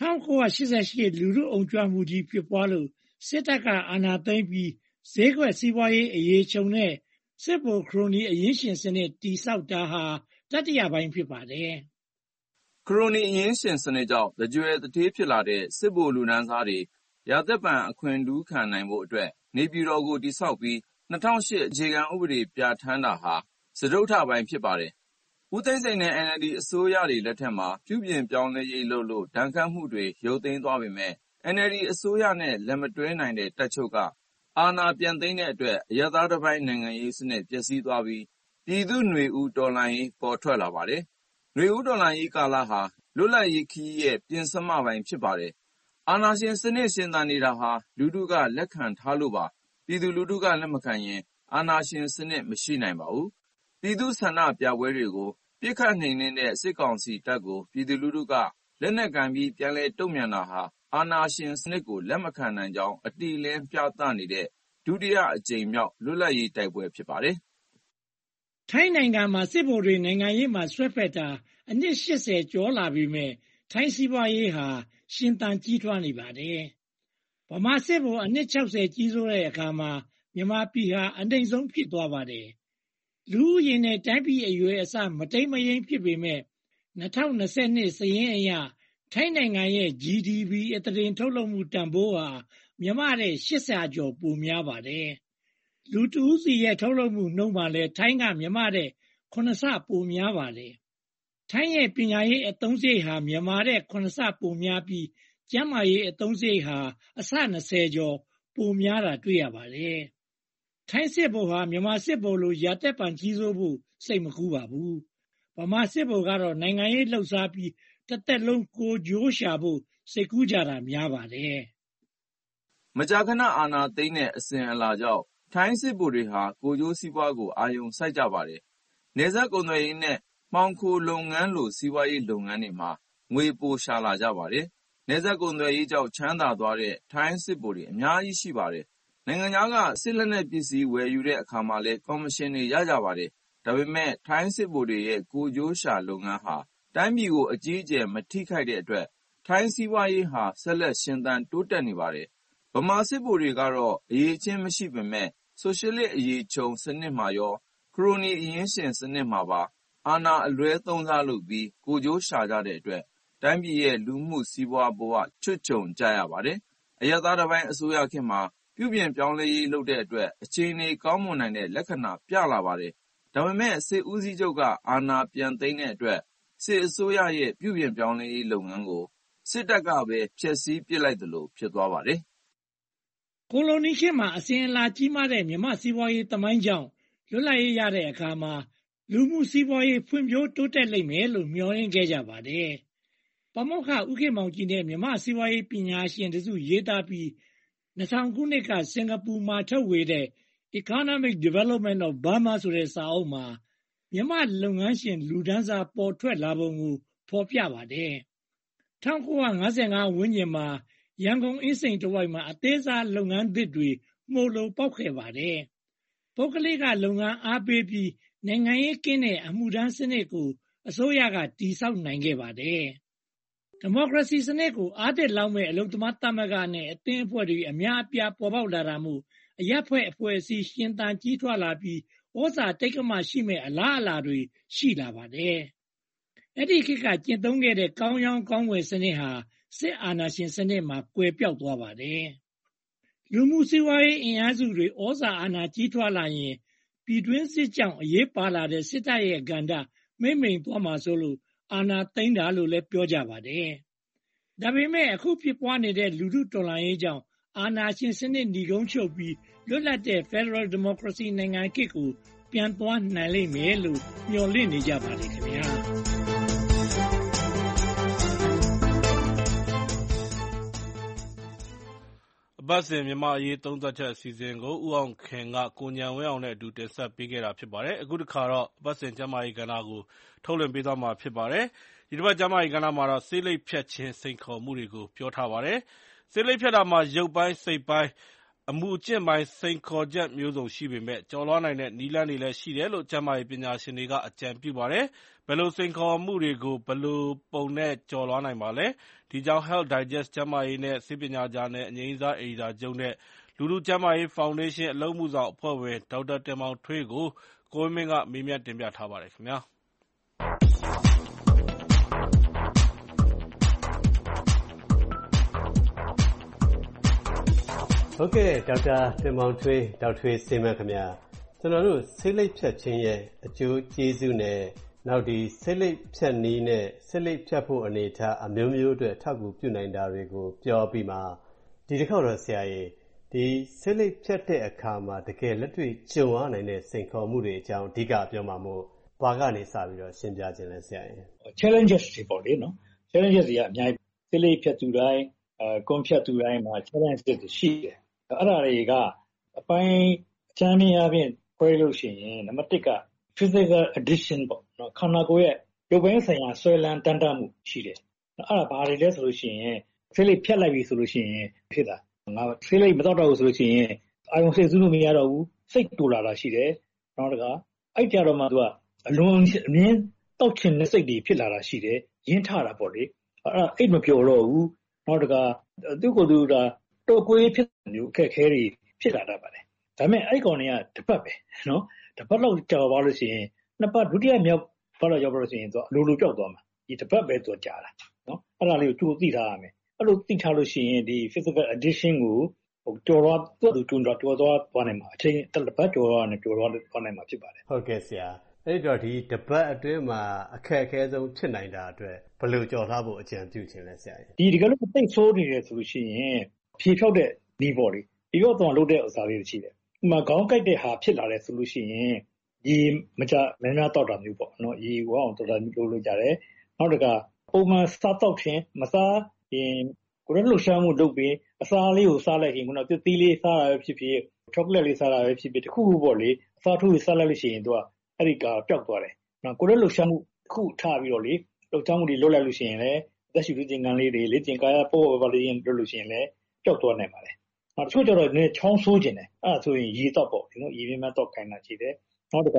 1988လူထုအုံကြွမှုကြီးဖြစ်ပွားလို့စစ်တပ်ကအာဏာသိမ်းပြီးဈေးကွက်စီးပွားရေးအရေးချုံနဲ့စစ်ဗိုလ်ခရိုနီအရင်းရှင်စနစ်တည်ဆောက်တာဟာတတိယပိုင်းဖြစ်ပါတယ်။ခရိုနီအရင်းရှင်စနစ်ကြောင့်တကြွယ်တထေးဖြစ်လာတဲ့စစ်ဗိုလ်လူတန်းစားတွေရာသက်ပံအခွင့်ထူးခံနိုင်ဖို့အတွက်နေပြည်တော်ကိုတည်ဆောက်ပြီး2008အခြေခံဥပဒေပြဋ္ဌာန်းတာဟာစတုတ္ထပိုင်းဖြစ်ပါတယ်။ဦးသိန်းစိန်နဲ့ NLD အစိုးရတွေလက်ထက်မှာပြုပြင်ပြောင်းလဲရေးလုပ်လို့ဒဏ်ခတ်မှုတွေရုပ်သိမ်းသွားပေမဲ့ NLD အစိုးရနဲ့လက်မတွဲနိုင်တဲ့တပ်ချုပ်ကအာဏာပြန်သိမ်းတဲ့အတွက်အရပ်သားတစ်ပိုင်းနိုင်ငံရေးစနစ်ပျက်စီးသွားပြီးပြည်သူ့နွေဦးတော်လှန်ရေးပေါ်ထွက်လာပါတယ်။နွေဦးတော်လှန်ရေးကာလဟာလွတ်လပ်ရေးခရီးရဲ့ပြင်စမပိုင်းဖြစ်ပါတယ်။အာဏာရှင်စနစ်ရှင်သန်နေတာဟာလူထုကလက်ခံထားလို့ပါ။ပြည်သူလူထုကလက်မခံရင်အာဏာရှင်စနစ်မရှိနိုင်ပါဘူး။ပြည်သူ့ဆန္ဒပြပွဲတွေကိုပစ်ခတ်နှိမ်နင်းတဲ့စစ်ကောင်စီတပ်ကိုပြည်သူလူထုကလက်နက်ကိုင်ပြီးပြန်လည်တုံ့ပြန်တာဟာအာဏာရှင်စနစ်ကိုလက်မခံနိုင်ကြောင်းအတိအလင်းပြသနေတဲ့ဒုတိယအကြိမ်မြောက်လွတ်လပ်ရေးတိုက်ပွဲဖြစ်ပါတယ်။ထိုင်းနိုင်ငံမှာစစ်ဗိုလ်တွေနိုင်ငံရေးမှာဆွဲဖက်တာအနှစ်80ကျော်လာပြီမဲ့ထိုင်းစီးပွားရေးဟာရှင်သန်ကြီးထွားနေပါတယ်။ဗမာစစ်ဗိုလ်အနှစ်60ကြီးစိုးတဲ့အခါမှာမြန်မာပြည်ဟာအနှိမ့်ဆုံးဖြစ်သွားပါတယ်။လူဦးရေနဲ့တိုင်းပြည်အရွယ်အစားမတိမ်မယိမ်းဖြစ်ပေမဲ့2022စာရင်းအရထိုင်းနိုင်ငံရဲ့ GDP အသားထုတ်လုပ်မှုတန်ဖိုးဟာမြန်မာတဲ့80ကျော်ပိုများပါတယ်။လူတဦးစီရဲ့ထုတ်လုပ်မှုနှုန်းမှာလည်းထိုင်းကမြန်မာတဲ့9ဆပိုများပါတယ်။ထိုင်းရဲ့ပညာရေးအသုံးစရိတ်ဟာမြန်မာတဲ့9ဆပိုများပြီးကျန်းမာရေးအသုံးစရိတ်ဟာအဆ20ကျော်ပိုများတာတွေ့ရပါတယ်။ထိုင်းစစ်ဗိုလ်ဟာမြန်မာစစ်ဗိုလ်လိုရာသက်ပံကြီးစိုးဖို့စိတ်မကူးပါဘူး။ဗမာစစ်ဗိုလ်ကတော့နိုင်ငံရေးလှုပ်ရှားပြီးတစ်သက်လုံးကိုကြိုးရှာဖို့စိတ်ကူးကြတာများပါတယ်။မကြာခဏအာဏာသိမ်းတဲ့အစဉ်အလာကြောင့်ထိုင်းစစ်ဗိုလ်တွေဟာကိုကြိုးစီးပွားကိုအာရုံစိုက်ကြပါတယ်။နယ်စပ်ကုန်သွယ်ရေးနဲ့မှောင်ခိုလုပ်ငန်းလိုစီးပွားရေးလုပ်ငန်းတွေမှာငွေပိုရှာလာကြပါတယ်။နယ်စပ်ကုန်သွယ်ရေးကြောင့်ချမ်းသာသွားတဲ့ထိုင်းစစ်ဗိုလ်တွေအများကြီးရှိပါတယ်။နိုင်ငံခြားကစစ်လက်နက်ပစ္စည်းဝယ်ယူတဲ့အခါမှာလည်းကော်မရှင်တွေရကြပါတယ်ဒါပေမဲ့ထိုင်းစစ်ဗိုလ်တွေရဲ့ကိုယ်ကျိုးရှာလုပ်ငန်းဟာတိုင်းပြည်ကိုအကြီးအကျယ်မထိခိုက်တဲ့အတွက်ထိုင်းစီးပွားရေးဟာဆက်လက်ရှင်သန်တိုးတက်နေပါတယ်။ဗမာစစ်ဗိုလ်တွေကတော့အရေးချင်းမရှိပေမဲ့ဆိုရှယ်လစ်အရေးချုံစနစ်မှာရောခရိုနီအရင်းရှင်စနစ်မှာပါအာဏာအလွဲသုံးစားလုပ်ပြီးကိုယ်ကျိုးရှာကြတဲ့အတွက်တိုင်းပြည်ရဲ့လူမှုစီးပွားဘဝချွတ်ချုံကြရပါတယ်။အရပ်သားတစ်ပိုင်းအစိုးရခေတ်မှာပြုပြင်ပြောင်းလဲရေးလုပ်တဲ့အတွက်အခြေအနေကောင်းမွန်နိုင်တဲ့လက္ခဏာပြလာပါတယ်။ဒါပေမဲ့စစ်ဦးစီးချုပ်ကအာဏာပြန်သိမ်းတဲ့အတွက်စစ်အစိုးရရဲ့ပြုပြင်ပြောင်းလဲရေးလုပ်ငန်းကိုစစ်တပ်ကပဲဖျက်ဆီးပစ်လိုက်သလိုဖြစ်သွားပါတယ်။ကိုလိုနီခေတ်မှာအစဉ်အလာကြီးမားတဲ့မြန်မာစီးပွားရေးသမိုင်းကြောင့်လွတ်လပ်ရေးရတဲ့အခါမှာလူမှုစီးပွားရေးဖွံ့ဖြိုးတိုးတက်လိမ့်မယ်လို့မျှော်လင့်ခဲ့ကြပါတယ်။ပါမောက္ခဦးခေတ်မောင်ကြည်နဲ့မြန်မာစီးပွားရေးပညာရှင်တစုရေးသားပြီး2000ခုနှစ်ကစင်ကာပူမှာထုတ်ဝေတဲ့ Economic Development of Burma ဆိုတဲ့စာအုပ်မှာမြန်မာလုပ်ငန်းရှင်လူဒန်းစားပေါ်ထွက်လာပုံကိုဖော်ပြပါတယ်။1955ဝန်းကျင်မှာရန်ကုန်အင်းစိန်တဝိုက်မှာအသေးစားလုပ်ငန်းသစ်တွေမှုလို့ပေါက်ခဲ့ပါတယ်။ပုဂ္ဂလိကလုပ်ငန်းအားပေးပြီးနိုင်ငံရေးကင်းတဲ့အမှုထမ်းစနစ်ကိုအစိုးရကတည်ဆောက်နိုင်ခဲ့ပါတယ်။ဒီမိုကရေစီစနစ်ကိုအားတက်လောက်မဲ့အလုပ်သမားသမဂ္ဂနဲ့အသင်းအဖွဲ့တွေအများအပြားပေါ်ပေါက်လာတာမို့အရပ်ဖွဲ့အဖွဲ့အစည်းရှင်သန်ကြီးထွားလာပြီးဩဇာတိတ်ကမရှိမဲ့အလားအလာတွေရှိလာပါတယ်။အဲ့ဒီခေတ်ကကျင့်သုံးခဲ့တဲ့ကောင်းရောင်းကောင်းဝယ်စနစ်ဟာစစ်အာဏာရှင်စနစ်မှာကွယ်ပြောက်သွားပါတယ်။လူမှုစီးပွားရေးအင်အားစုတွေဩဇာအာဏာကြီးထွားလာရင်ပြည်တွင်းစစ်ကြောင့်အရေးပါလာတဲ့စစ်တပ်ရဲ့ကဏ္ဍမိမ့်မိန်သွားမှာဆိုလို့အာဏာသိမ်းတာလို့လည်းပြောကြပါတယ်။ဒါပေမဲ့အခုဖြစ်ပွားနေတဲ့လူထုတော်လှန်ရေးကြောင့်အာဏာရှင်စနစ်ညီကုန်းချုပ်ပြီးလွတ်လပ်တဲ့ Federal Democracy နိုင်ငံခေတ်ကိုပြန်သွားနိုင်လိမ့်မယ်လို့မျှော်လင့်နေကြပါတယ်ခင်ဗျာ။အပတ်စဉ်မြန်မာအရေးသုံးသပ်ချက်အစီအစဉ်ကိုဦးအောင်ခင်ကကိုဉာဏ်ဝင်းအောင်နဲ့အတူတင်ဆက်ပေးခဲ့တာဖြစ်ပါတယ်။အခုတစ်ခါတော့အပတ်စဉ်ကျန်းမာရေးကဏ္ဍကိုထုတ်လွှင့်ပေးသွားမှာဖြစ်ပါတယ်။ဒီတစ်ပတ်ကျန်းမာရေးကဏ္ဍမှာတော့ဆေးလိပ်ဖြတ်ခြင်းစိန်ခေါ်မှုတွေကိုပြောထားပါတယ်။ဆေးလိပ်ဖြတ်တာမှာရုပ်ပိုင်းစိတ်ပိုင်းအမူအကျင့်ပိုင်းစိန်ခေါ်ချက်မျိုးစုံရှိပေမဲ့ကျော်လွှားနိုင်တဲ့နည်းလမ်းတွေလည်းရှိတယ်လို့ကျန်းမာရေးပညာရှင်တွေကအကြံပြုပါတယ်။ဘယ်လိုစိန်ခေါ်မှုတွေကိုဘယ်လိုပုံနဲ့ကျော်လွှားနိုင်ပါလဲ။ဒီကြောင့် Health Digest ကျန်းမာရေးနဲ့ဆေးပညာဂျာနယ်အငြိမ်းစားအယ်ဒီတာချုပ်နဲ့လူထုကျန်းမာရေးဖောင်ဒေးရှင်းအလုပ်အမှုဆောင်အဖွဲ့ဝင်ဒေါက်တာတင်မောင်ထွေးကိုကိုဝင်းမင်းကမေးမြန်းတင်ပြထားပါတယ်ခင်ဗျာ။ဟုတ်ကဲ့ဒေါက်တာတင်မောင်ထွေးဒေါက်ထွေးစေမန်ခင်ဗျာကျွန်တော်တို့ဆေးလိပ်ဖြတ်ခြင်းရဲ့အကျိုးကျေးဇူးနဲ့နောက်ဒီဆေးလိပ်ဖြတ်နည်းနဲ့ဆေးလိပ်ဖြတ်ဖို့အနေထားအမျိုးမျိုးအတွက်ထောက်ကူပြုနိုင်တာတွေကိုပြောပြီးမှဒီတစ်ခေါက်တော့ဆရာကြီးဒီဆေးလိပ်ဖြတ်တဲ့အခါမှာတကယ်လက်တွေ့ကြုံရနိုင်တဲ့စိန်ခေါ်မှုတွေအကြောင်းအဓိကပြောမှာမို့ဘာကနေစပြီးတော့ရှင်းပြခြင်းလဲဆရာကြီး challenges တွေပေါ့လေနော် challenges တွေကအများကြီးဆေးလိပ်ဖြတ်သူတိုင်းကွန်ဖြတ်သူတိုင်းမှာ challenges တွေရှိတယ်အဲ့ဒါတွေကအပိုင်းအချမ်းနည်းအပြင်ခွဲလို့ရှိရင်နံပါတ်1က physical addiction ပေါ့နော်ခန္ဓာကိုယ်ရဲ့ရုပ်ပိုင်းဆိုင်ရာဆွဲလန်းတန်းတမှုရှိတယ်အဲ့ဒါဘာတွေလဲဆိုလို့ရှိရင်ဆေးလိပ်ဖြတ်လိုက်ပြီဆိုလို့ရှိရင်ဖြစ်တာငါဆေးလိပ်မတော့တော့ဘူးဆိုလို့ရှိရင်အာရုံစိတ်ဆူးလို့မရတော့ဘူးစိတ်တူလာတာရှိတယ်နောက်တစ်ခါအဲ့ကြတော့မှသူကအလွန်အမြင်တောက်ချင်တဲ့စိတ်တွေဖြစ်လာတာရှိတယ်ရင်းထတာပေါ့လေအဲ့အိတ်မပြောတော့ဘူးနောက်တစ်ခါသူ့ကိုယ်သူကတော့ကိုယ်ဖြစ်မျိုးအခက်အခဲတွေဖြစ်လာတတ်ပါတယ်ဒါပေမဲ့အဲ့ကောင်တွေကတစ်ပတ်ပဲနော်တစ်ပတ်လောက်ကြာသွားလို့ရှိရင်နှစ်ပတ်ဒုတိယမြောက်ပတ်လောက်ရောက်လို့ရှိရင်သူအလိုလိုပြောက်သွားမှာဒီတစ်ပတ်ပဲသူကြာတာနော်အဲ့ဒါလေးကိုကြိုသိထားရမယ်အဲ့လိုသိထားလို့ရှိရင်ဒီ physical addiction ကိုကျော်တော့သူကျော်သွားနိုင်မှာအချိန်တစ်ပတ်ကျော်သွားနိုင်မှာဖြစ်ပါတယ်ဟုတ်ကဲ့ဆရာအဲ့တော့ဒီတစ်ပတ်အတွင်းမှာအခက်အခဲဆုံးဖြစ်နိုင်တာအတွက်ဘယ်လိုကျော်ထားဖို့အကြံပြုခြင်းလဲဆရာဒီကလေးသိဆိုးနေတယ်ဆိုလို့ရှိရင်ဖြေဖြောက်တဲ့ဒီပေါ့လေဒီတော့တော့လုပ်တဲ့ဥစားလေးတွေရှိတယ်ဥပမာခေါင်းကိုက်တဲ့ဟာဖြစ်လာတယ်ဆိုလို့ရှိရင်ဒီမကြများတောက်တာမျိုးပေါ့နော်ရေဝအောင်တော်တော်မျိုးလုပ်ကြတယ်နောက်တကပုံမှန်စားတောက်ခြင်းမစားရင်ကိုယ်လှုပ်ရှားမှုလုပ်ပြီးအစာလေးကိုစားလိုက်ရင်ခုနကသီးလေးစားတာပဲဖြစ်ဖြစ်ချောကလက်လေးစားတာပဲဖြစ်ဖြစ်တခုခုပေါ့လေအစာထိုးစားလိုက်လို့ရှိရင်သူကအဲ့ဒီကပျောက်သွားတယ်နော်ကိုယ်လှုပ်ရှားမှုတစ်ခုထားပြီးတော့လေလှုပ်ရှားမှုတွေလုပ်လိုက်လို့ရှိရင်လည်းသက်ရှိလူကျင်ကန်လေးတွေလေ့ကျင်ကာယပို့ပါလေးရင်လုပ်လို့ရှိရင်လည်းပျောက်သွားနိုင်ပါတယ်နောက်တစ်ချို့ကျတော့နည်းချောင်းဆိုးခြင်းတယ်အဲ့ဒါဆိုရင်ရေတော့ပေါ့ဒီနော်ရေပြင်းမဲ့တော့ခိုင်းတာရှိတယ်နောက်တစ်ခါ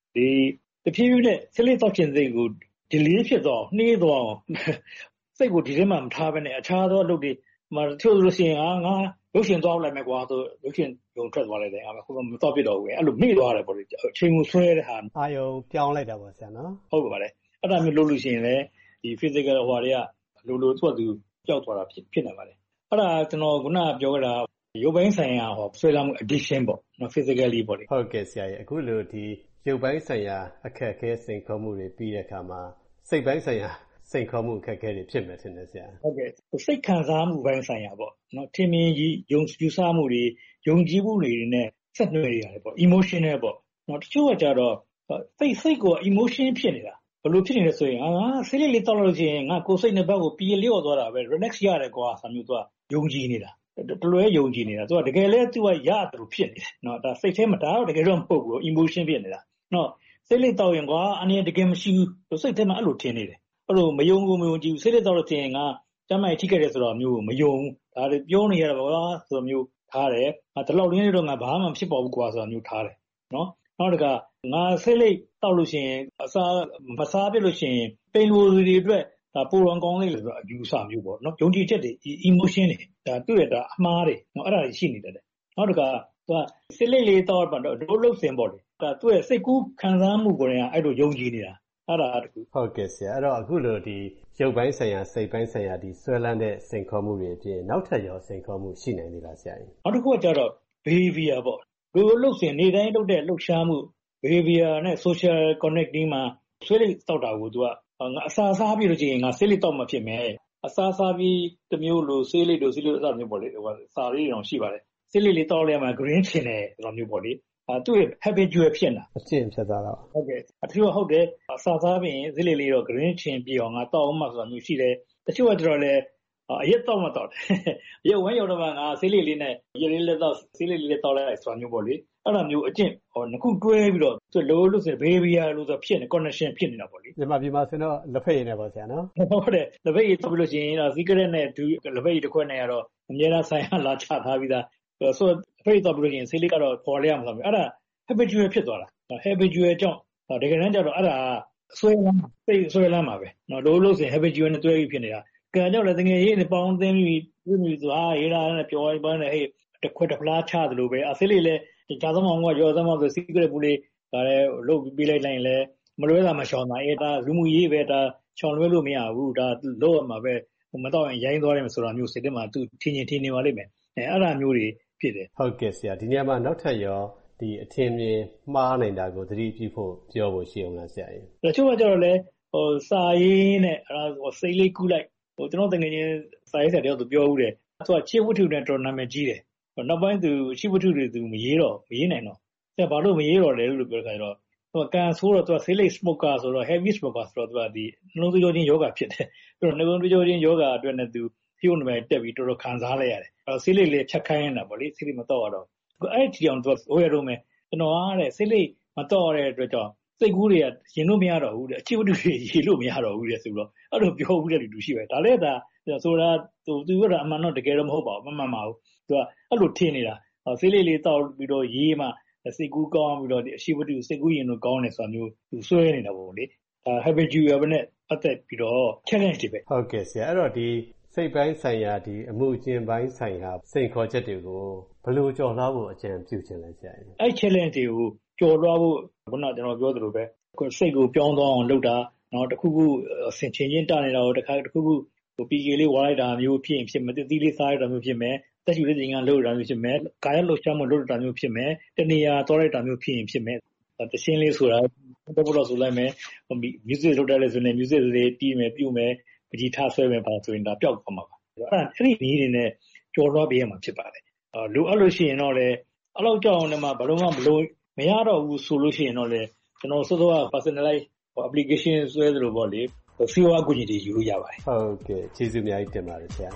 တဖြည်းဖြည်းနဲ့ဆေးလိပ်သောက်ခြင်းစိတ်ကို delay ဖြစ်သွားအောင်နှေးသွားအောင်စိတ်ကိုဒီထဲမှာမထားဘဲနဲ့အခြားသောအလုပ်တွေမှာတချို့လို့ရှိရင်ငါရုပ်ရှင်သွားလိုက်မယ်ကွာဆိုရုပ်ရှင်ရုံထွက်သွားလိုက်တယ်ဟိုမတော့ပြတော့ဘူးအဲ့လိုမေ့သွားတယ်ပေါ့လေအချိန်ကိုဆွဲတဲ့ဟာအာယုံပြောင်းလိုက်တာပေါ့ဆရာနော်ဟုတ်ပါတယ်အဲ့ဒါမျိုးလုပ်လို့ရှိရင်လည်းဒီ physical ဟိုတွေကလိုသူ့သူပျောက်သွားတာဖြစ်နေပါတယ်အဲ့ဒါကျွန်တော်ခုနကပြောခဲ့တာရုပ်ပိုင်းဆိုင်ရာဆွဲလာမှု addiction ပေါ့နော် physically ပေါ့လေဟုတ်ကဲ့ဆရာကြီးအခုလိုဒီရုပ်ပိုင်းဆိုင်ရာအခက်အခဲစိန်ခေါ်မှုတွေပြီးတဲ့အခါမှာစိတ်ပိုင်းဆိုင်ရာစိန်ခေါ်မှုအခက်အခဲတွေဖြစ်မယ်ထင်တယ်ဆရာဟုတ်ကဲ့စိတ်ခံစားမှုပိုင်းဆိုင်ရာပေါ့နော်ထင်မြင်ကြီးယူဆမှုတွေယုံကြည်မှုတွေနဲ့ဆက်နွယ်ရတယ်ပေါ့ emotional ပေါ့နော်တချို့ကကြတော့စိတ်ကို emotion ဖြစ်နေတာဘယ်လိုဖြစ်နေလဲဆိုရင်ငါစိတ်လေးတောက်လို့ရှိရင်ငါကိုယ်စိတ်နှစ်ဘက်ကိုပြေလျော့သွားတာပဲ relax ရတယ်ကွာဆာမျိုးသူကယုံကြည်နေတာတလွဲယုံကြည်နေတာသူကတကယ်လဲသူကရတယ်လို့ဖြစ်နေတယ်နော်ဒါစိတ်ထဲမှာဒါတော့တကယ်တော့မဟုတ်ဘူး emotion ဖြစ်နေတာနော်စိတ်လေးတောက်ရင်ကွာအနေနဲ့တကယ်မရှိဘူးစိတ်ထဲမှာအဲ့လိုထင်နေတယ်အဲ့လိုမယုံကြည်ဘူးစိတ်လေးတောက်လို့ထင်ရင်ငါကျမ်းမာထိခဲ့တယ်ဆိုတော့မျိုးကိုမယုံဘူးဒါတွေပြောနေရတာပါဆိုတော့မျိုးထားတယ်ဒီလောက်လေးတော့ငါဘာမှမဖြစ်ပါဘူးကွာဆိုတော့မျိုးထားတယ်နော်နောက်တကငါစိတ်လေးတောက်လို့ရှိရင်အစာမစားပြလို့ရှိရင်ပိန်လိုတွေအတွက်ဒါပိုရောကောင်းလေးလို့ဆိုတော့အယူဆမျိုးပေါ့နော်ယုံကြည်ချက်တွေ emotion တွေဒါသူ့ရဲ့ဒါအမှားတွေနော်အဲ့ဒါတွေရှိနေတယ်နောက်တကသူကစိတ်လေးတောက်ပါတော့ဒိုးလို့စင်ပေါ့လေဒါသူ့ရဲ့စိတ်ကူးခံစားမှုကိုလည်းအဲ့လိုယုံကြည်နေတာအဲ့ဒါတခုဟုတ်ကဲ့ဆရာအဲ့တော့အခုလိုဒီရုပ်ပိုင်းဆိုင်ရာစိတ်ပိုင်းဆိုင်ရာဒီဆွဲလန်းတဲ့စိန်ခေါ်မှုတွေအပြင်နောက်ထပ်ရောစိန်ခေါ်မှုရှိနိုင်သေးလားဆရာကြီးနောက်တစ်ခုကကြတော့ behavior ပေါ့လူလုပ်စဉ်နေတိုင်းလုပ်တဲ့လှုပ်ရှားမှု behavior နဲ့ social connecting မှာဆွဲလိတောက်တာကိုသူကအစာစားပြီးလို့ရှိရင်ငါဆေးလိတောက်မှဖြစ်မယ်အစာစားပြီးတမျိုးလိုဆေးလိတို့အစမျိုးပေါ့လေစာလေးတောင်ရှိပါတယ်ဆေးလိလေးတောက်လိုက်မှ green ချင်တယ်ဆိုမျိုးပေါ့လေသူ့ရဲ့ habitual ဖြစ်နေတာအကျင့်ဖြစ်သွားတော့ဟုတ်ကဲ့အထူးဟုတ်တယ်အစာစားပြီးရင်ဆေးလိလေးတော့ green ချင်ပြီးအောင်ငါတောက်အောင်မှဆိုတာမျိုးရှိတယ်တချို့ကကျတော့လေအရက်တောက်မှတောက်တယ်ရက်ဝမ်းရောက်တော့မှငါဆေးလိလေးနဲ့ရက်လေးလက်တောက်ဆေးလိလေးတောက်လိုက်ဆိုတာမျိုးပေါ့လေအဲ့လိုမျိုးအကျင့်နှစ်ခုတွဲပြီးတော့သူလို့ဆို behavior လို့ဆိုဖြစ်နေ connection ဖြစ်နေတာပေါ့လေဒီမှာဆိုတော့လက်ဖက်ရည်နဲ့ပေါ့ဆရာနော်ဟုတ်တယ်လက်ဖက်ရည်တောက်ပြီးလို့ရှိရင်secret နဲ့လက်ဖက်ရည်တစ်ခွက်နဲ့ကတော့အများအားဆိုင်လာချထားပြီးသားဆိုတော့လက်ဖက်ရည်တောက်ပြီးလို့ရှိရင်ဆေးလိကတော့ပေါ်ရမှာဆိုပြီးအဲ့ဒါ habitual ဖြစ်သွားတာ habitual ကြောင့်တကယ်တမ်းကျတော့အဲ့ဒါဆွဲလမ်းမှာပဲနော်လို့ဆိုရင် habitual နဲ့တွဲပြီးဖြစ်နေတာကံကြောင့်လည်းတကယ်ရေးနေပေါင်းသိမ်းပြီးသွားရေးတာနဲ့ပြောပန်းနေဟဲ့တစ်ခွက်တစ်ဖလားချသလိုပဲဆေးလိလည်းကြာသမောင်ကရောသမောင်ဆို secret ဘူးလေးဒါလည်းလုတ်ပြီးလိုက်ရင်လည်းမလွဲတာမရှောင်တာဒါလူမှုရေးပဲဒါရှောင်လွဲလို့မရဘူးဒါလို့ရမှာပဲမတော့ရင်ရိုင်းသွားတယ်ဆိုတာမျိုးစိတ်ထဲမှာသူထင်နေပါလိမ့်မယ်အဲ့ဒါမျိုးတွေဖြစ်တယ်ဟုတ်ကဲ့ဆရာဒီနေရာမှာနောက်ထပ်ရောဒီအထင်မြင်မှားနိုင်တာကိုသတိပြုဖို့ပြောဖို့ရှိအောင်လားဆရာကြီးတချို့ကကျတော့လေစာရေးနဲ့စိတ်လေးကူးလိုက်ကျွန်တော်တကယ်ချင်းစာရေးဆရာတယောက်သူပြောဦးတယ်သူကချစ်ဝတ္ထုနဲ့တော်နာမည်ကြီးတယ်နောက်ပိုင်းသူချစ်ဝတ္ထုတွေသူမရေးနိုင်တော့ဆရာဘာလို့မရေးတော့လဲလို့ပြောခိုင်းတော့သူကကန်ဆိုးတော့သူကဆေးလိပ် smoker ဆိုတော့ heavy smoker ဆိုတော့သူကဒီနှလုံးသွေးကြောချင်းယောဂဖြစ်တယ်ပြီးတော့နှလုံးသွေးကြောချင်းယောဂအတွက်နဲ့သူဖြိုးနေမယ်တက်ပြီးတော်တော်ခံစားလိုက်ရတယ်ဆေးလိပ်လေးဖြတ်ခိုင်းနေတာပေါ့လေဆေးလိပ်မတော့ရတော့အဲ့ဒီအောင်သူကဟိုရတော့မယ်ကျွန်တော်အားတဲ့ဆေးလိပ်မတော့ရတဲ့အတွက်ကြောင့်စိတ်ကူးတွေကရင်လို့မရတော့ဘူးတဲ့အခြေဝတ္ထုတွေရေလို့မရတော့ဘူးတဲ့ဆိုတော့အဲ့လိုပြောဦးတဲ့လူရှိပဲဒါလည်းဒါဆိုတာသူကအမှန်တော့တကယ်တော့မဟုတ်ပါဘူးမမှန်ပါဘူးသူကအဲ့လိုထင်နေတာဆေးလေးတောက်ပြီးတော့ရေးမှစိတ်ကူးကောင်းပြီးတော့ဒီအခြေဝတ္ထုစိတ်ကူးရင်တော့ကောင်းတယ်ဆိုတာမျိုးသူဆွဲနေတာပေါ့လေhabitual ပဲနဲ့ပတ်သက်ပြီးတော့ challenge တွေပဲဟုတ်ကဲ့ဆရာအဲ့တော့ဒီစိတ်ပိုင်းဆိုင်ရာဒီအမှုအကျင့်ပိုင်းဆိုင်ရာစိန်ခေါ်ချက်တွေကိုဘယ်လိုကျော်လွှားဖို့အကြံပြုချင်လဲဆရာအဲ့ challenge တွေကိုကျော်လွှားဖို့ခုနကျွန်တော်ပြောသလိုပဲစိတ်ကိုပြောင်းသွားအောင်လုပ်တာနော်တခုခုဆင်ချင်းတနေတာကိုတခုခုPK လေးဝါလိုက်တာမျိုးဖြစ်ရင်ဖြစ်မယ်သီးလေးစားရတာမျိုးဖြစ်မယ်တက်ယူလေးတင်ကလုပ်ရတာမျိုးဖြစ်မယ်ကာယလှုပ်ရှားမှုလုပ်ရတာမျိုးဖြစ်မယ်တနေရာသွားလိုက်တာမျိုးဖြစ်ရင်ဖြစ်မယ်တရှင်းလေးဆိုတာတော့ဘလို့ဆိုလိုက်မယ် music လုပ်တယ်လဲဆိုရင် music လေးတီးမယ်ပြုမယ်ပကြီးထားဆွဲမယ်ပါဆိုရင်ဒါပျောက်သွားမှာပါအဲ့ဒီနည်းတွေနဲ့ကြော်လွှားပေးရမှာဖြစ်ပါတယ်လိုအပ်လို့ရှိရင်တော့လေအဲ့လောက်ကြောက်အောင်လည်းဘလုံးမလို့မရတော့ဘူးဆိုလို့ရှိရင်တော့လေကျွန်တော်စောစောက personalize application ဆွဲသလိုပေါ့လေစီဝါကူညီတွေယူလို့ရပါတယ်ဟုတ်ကဲ့ကျေးဇူးအများကြီးတင်ပါတယ်ဆရာ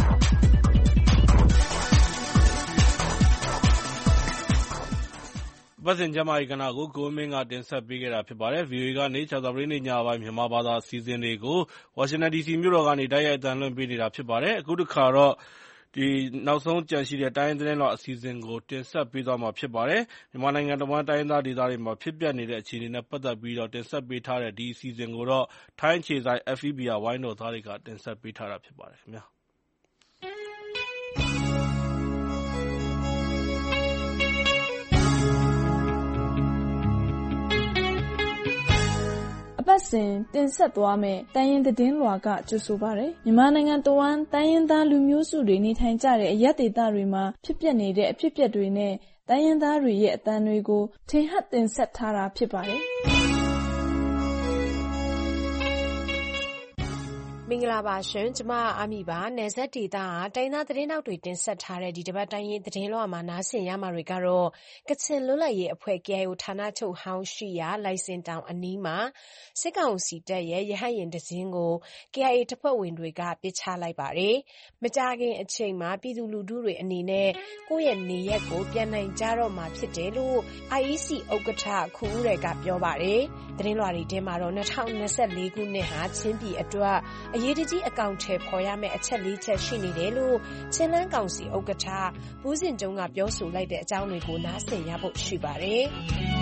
ပတ်စင်ကျမကြီးကဏ္ဍကိုကိုမင်းကတင်ဆက်ပေးခဲ့တာဖြစ်ပါတယ် VOA ကနေကြာသပတေးနေ့ညပိုင်းမြန်မာဘာသာအစီအစဉ်တွေကို Washington DC မြို့တော်ကနေတိုက်ရိုက်အသံလွှင့်ပေးနေတာဖြစ်ပါတယ်အခုတစ်ခါတော့နောက်ဆုံးကျန်ရှိတဲ့တိုင်းရင်းသတင်းလွှာအစီအစဉ်ကိုတင်ဆက်ပေးသွားမှာဖြစ်ပါတယ်။မြန်မာနိုင်ငံတဝန်းတိုင်းရင်းသားဒေသတွေမှာဖြစ်ပျက်နေတဲ့အခြေအနေနဲ့ပတ်သက်ပြီးတင်ဆက်ပေးထားတဲ့ဒီအစီအစဉ်ကိုတော့ထိုင်းအခြေစိုက် FEBR ဝိုင်းတော်သားတွေကတင်ဆက်ပေးထားတာဖြစ်ပါတယ်ခင်ဗျာ။ပတ်စဉ်တင်ဆက်သွားမယ့်တိုင်းရင်းသတင်းလွှာကကြိုဆိုပါရယ်မြန်မာနိုင်ငံတဝန်းတိုင်းရင်းသားလူမျိုးစုတွေနေထိုင်ကြတဲ့အရပ်ဒေသတွေမှာဖြစ်ပျက်နေတဲ့အဖြစ်အပျက်တွေနဲ့တိုင်းရင်းသားတွေရဲ့အသံတွေကိုထင်ဟပ်တင်ဆက်ထားတာဖြစ်ပါတယ်မင်္ဂလာပါရှင်ကျမအာမီပါနယ်စပ်ဒေသကတိုင်းသားသတင်းတောက်တွေတင်ဆက်ထားတဲ့ဒီတစ်ပတ်တိုင်းရင်သတင်းလွှာမှာနားဆင်ရမှာတွေကတော့ကချင်လွတ်လပ်ရေးအဖွဲ့ KIO ဌာနချုပ်ဟောင်းရှိရာလိုင်စင်တောင်အနီးမှာစစ်ကောင်စီတပ်ရဲ့ရဟတ်ယာဉ်တစ်စင်းကို KIA တပ်ဖွဲ့ဝင်တွေကပစ်ချလိုက်ပါတယ်မကြာခင်အချိန်မှာပြည်သူလူထုတွေအနေနဲ့ကိုယ့်ရဲ့နေရက်ကိုပြန်နိုင်ကြတော့မှာဖြစ်တယ်လို့ IEC ဥက္ကဋ္ဌခူဦးရယ်ကပြောပါတယ်သတင်းလွှာတွေထဲမှာတော့2024ခုနှစ်ဟာချင်းပြည်အတွက်အရေးတကြီးအကောင့်ထဲပေါ်ရမယ့်အချက်၄ချက်ရှိနေတယ်လို့ချင်းလန်းကောင်စီဥက္ကဋ္ဌဘူးစင်ကျုံကပြောဆိုလိုက်တဲ့အကြောင်းတွေကိုနားဆင်ရဖို့ရှိပါတယ်။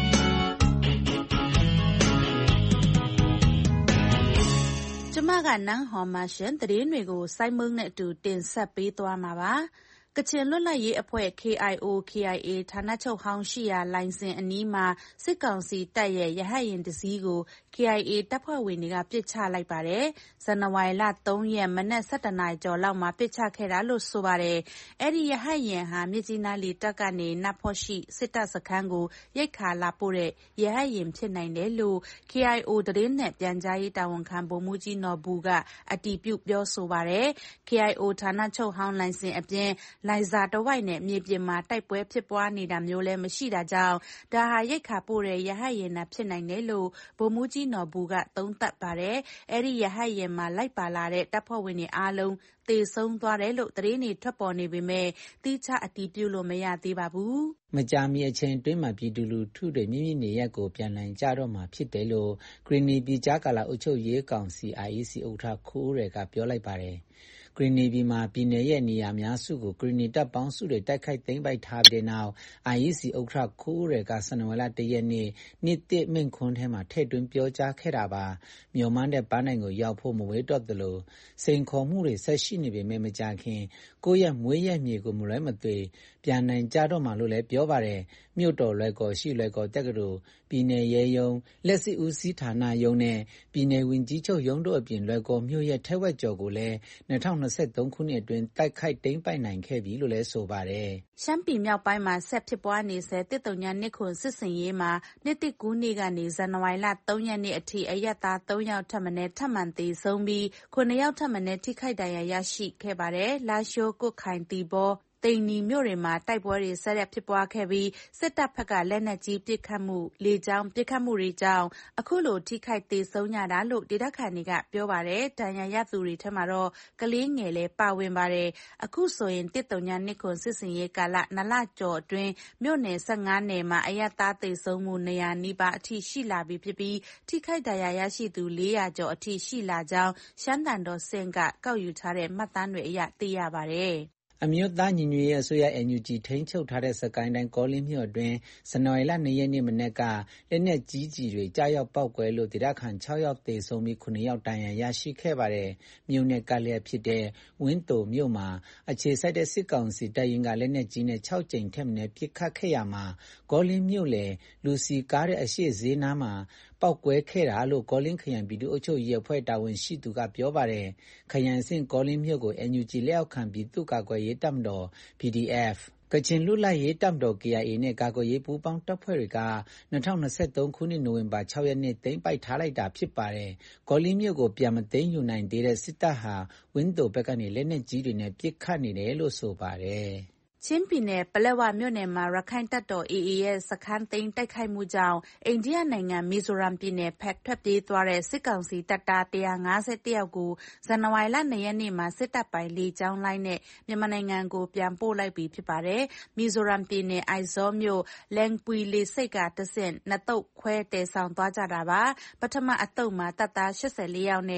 ကျမကနန်းဟော်မရှင်သတင်းတွေကိုစိုင်းမုံနဲ့အတူတင်ဆက်ပေးသွားမှာပါ။ကချင်လွတ်လပ်ရေးအဖွဲ့ KIO KIA ဌာနချုပ်ဟောင်းရှိရာလိုင်စင်အနီးမှာစစ်ကောင်စီတပ်ရဲ့ရဟတ်ယာဉ်တစ်စီးကို KIA တပ်ဖွဲ့ဝင်တွေကပစ်ချလိုက်ပါတယ်။ဇန်နဝါရီလ3ရက်မနက်7:00နာရီကျော်လောက်မှာပစ်ချခဲ့တာလို့ဆိုပါတယ်။အဲ့ဒီရဟတ်ယာဉ်ဟာမြစ်ကြီးနားလေတပ်ကနေနတ်ဖော့ရှိစစ်တပ်စခန်းကိုရိတ်ခါလာပို့တဲ့ရဟတ်ယာဉ်ဖြစ်နိုင်တယ်လို့ KIO သတင်းနဲ့ပြန်ကြားရေးတာဝန်ခံဗိုလ်မှူးကြီးနော်ဘူးကအတည်ပြုပြောဆိုပါတယ်။ KIO ဌာနချုပ်ဟောင်းလိုင်စင်အပြင်လိုင်ဇာတဝိုက်နဲ့မြေပြင်မှာတိုက်ပွဲဖြစ်ပွားနေတာမျိုးလည်းမရှိတာကြောင့်ဒါဟာရိတ်ခါပို့တဲ့ရဟတ်ယာဉ်သာဖြစ်နိုင်တယ်လို့ဗိုလ်မှူးကြီးနော်ဘူးကသုံးသပ်ပါတယ်။အဲ့ဒီရဟတ်ယာဉ်မှာလိုက်ပါလာတဲ့တပ်ဖွဲ့ဝင်တွေအားလုံးသေဆုံးသွားတယ်လို့သတင်းတွေထွက်ပေါ်နေပေမဲ့တိကျအတည်ပြုလို့မရသေးပါဘူး။မကြာမီအချိန်တွင်းမှာပြည်သူလူထုတွေမိမိနေရက်ကိုပြန်နိုင်ကြတော့မှာဖြစ်တယ်လို့ဂရီနီပြည်ကြားကာလအုပ်ချုပ်ရေးကောင်စီ IEC ဥက္ကဋ္ဌခူဦးရယ်ကပြောလိုက်ပါတယ်။ဂရီနီပြည်မှာပြည်နယ်ရဲ့နေရာများစုကိုဂရီနီတပ်ပေါင်းစုတွေတိုက်ခိုက်သိမ်းပိုက်ထားပြီးတဲ့နောက် IEC ဥက္ကဋ္ဌခူဦးရယ်ကဇန်နဝါရီလ1ရက်နေ့နှစ်တစ်မိန့်ခွန်းထဲမှာထည့်သွင်းပြောကြားခဲ့တာပါ။မြို့မန်းတဲ့ပန်းနိုင်ကိုရောက်ဖို့မဝေးတော့သလိုစိန်ခေါ်မှုတွေဆက်ရှိနေပေမဲ့မကြာခင်ကိုယ့်ရဲ့မွေးရက်မြေကိုမလွဲမသွေပြန်နိုင်ကြတော့မှလို့လည်းပြောပါတယ်။မြို့တော်လွယ်ကော်ရှိလွယ်ကော်တက္ကသိုလ်ပြည်နယ်ရဲရုံးလက်စစ်ဦးစီးဌာနရုံးနဲ့ပြည်နယ်ဝင်ကြီးချုပ်ရုံးတို့အပြင်လွယ်ကော်မြို့ရဲ့ထက်ဝက်ကျော်ကိုလည်း2023ခုနှစ်အတွင်းတိုက်ခိုက်သိမ်းပိုက်နိုင်ခဲ့ပြီလို့လည်းဆိုပါတယ်။ရှမ်းပြည်မြောက်ပိုင်းမှာဆက်ဖြစ်ပွားနေဆဲ109ခုစစ်စင်ရေးမှာနှစ်တစ်ကူးနေ့ကနေဇန်နဝါရီလ3ရက်နေ့အထိအရက်သား3ယောက်ထပ်မံသေဆုံးပြီး9ယောက်ထပ်မံထိခိုက်ဒဏ်ရာရရှိခဲ့ပါတယ်။လာရှိုးကုတ်ခိုင်တီဘောတိန်နီမြို့တွေမှာတိုက်ပွဲတွေဆက်လက်ဖြစ်ပွားခဲ့ပြီးစစ်တပ်ဘက်ကလက်နက်ကြီးပစ်ခတ်မှုလေကြောင်းပစ်ခတ်မှုတွေကြောင့်အခုလိုထိခိုက်သေဆုံးကြတာလို့ဒေသခံတွေကပြောပါတယ်။ဒဏ်ရာရသူတွေထက်မှာတော့ကလေးငယ်လည်းပါဝင်ပါတယ်။အခုဆိုရင်109ခုစစ်စင်ရေးကာလ2လကျော်အတွင်းမြို့နယ်15နယ်မှာအရက်သားသေဆုံးမှု200နီးပါးအထိရှိလာပြီဖြစ်ပြီးထိခိုက်ဒဏ်ရာရရှိသူ400ကျော်အထိရှိလာကြောင်းရှမ်းတန်တော်စင်ကကောက်ယူထားတဲ့မှတ်တမ်းတွေအရသိရပါတယ်။အမျိုးသားညီညွတ်ရေးအစိုးရ NUG ထိန်းချုပ်ထားတဲ့စကိုင်းတိုင်းကောလင်းမြို့အတွင်းဇန်နဝါရီလ2ရက်နေ့မနက်ကလက်နက်ကြီးကြီးတွေကြားရောက်ပောက်ကွဲလို့ဒေသခံ6ယောက်သေဆုံးပြီး9ယောက်ဒဏ်ရာရရှိခဲ့ပါတယ်။မြို့နယ်ကလျက်ဖြစ်တဲ့ဝင်းတိုမြို့မှာအခြေစိုက်တဲ့စစ်ကောင်စီတပ်ရင်းကလက်နက်ကြီးနဲ့6ကြိမ်ထက်မနည်းပစ်ခတ်ခဲ့ရမှာကောလင်းမြို့လေလူစီကားတဲ့အရှိဈေးနားမှာပောက်ကွဲခဲ့တာလို့ကောလင်းခရိုင်ပြည်သူ့အုပ်ချုပ်ရေးအဖွဲ့တာဝန်ရှိသူကပြောပါတယ်။ခရိုင်အဆင့်ကောလင်းမြို့ကို NUG လက်အောက်ခံပြည်သူ့ကာကွယ်ရေးတပ်မတော် PDFကချင်လွတ်လပ်ရေးတပ်မတော် KIA နဲ့ကာကွယ်ရေးပူးပေါင်းတပ်ဖွဲ့တွေက2023ခုနှစ်နိုဝင်ဘာ6ရက်နေ့သိမ်းပိုက်ထားလိုက်တာဖြစ်ပါတယ်။ကောလင်းမြို့ကိုပြန်မသိမ်းယူနိုင်သေးတဲ့စစ်တပ်ဟာဝင်းတိုဘက်ကနေလက်နက်ကြီးတွေနဲ့ပစ်ခတ်နေတယ်လို့ဆိုပါတယ်။ချင်းပြည်နယ်ပလက်ဝမြို့နယ်မှာရခိုင်တပ်တော် AA ရဲ့စခန်းသိမ်းတိုက်ခိုက်မှုကြောင့်အိန္ဒိယနိုင်ငံမီဇိုရမ်ပြည်နယ်ဖက်ထွက်ပြေးသွားတဲ့စစ်ကောင်စီတပ်သား151ယောက်ကိုဇန်နဝါရီလ2ရက်နေ့မှာစစ်တပ်ပိုင်လေကြောင်းလိုင်းနဲ့မြန်မာနိုင်ငံကိုပြန်ပို့လိုက်ပြီဖြစ်ပါတယ်။မီဇိုရမ်ပြည်နယ်အိုက်ဇောမြို့လန်ပွီလေဆိပ်ကတဆင့်နှစ်သုတ်ခွဲတည်ဆောင်သွားကြတာပါ။ပထမအသုတ်မှာတပ်သား84ယောက်နဲ့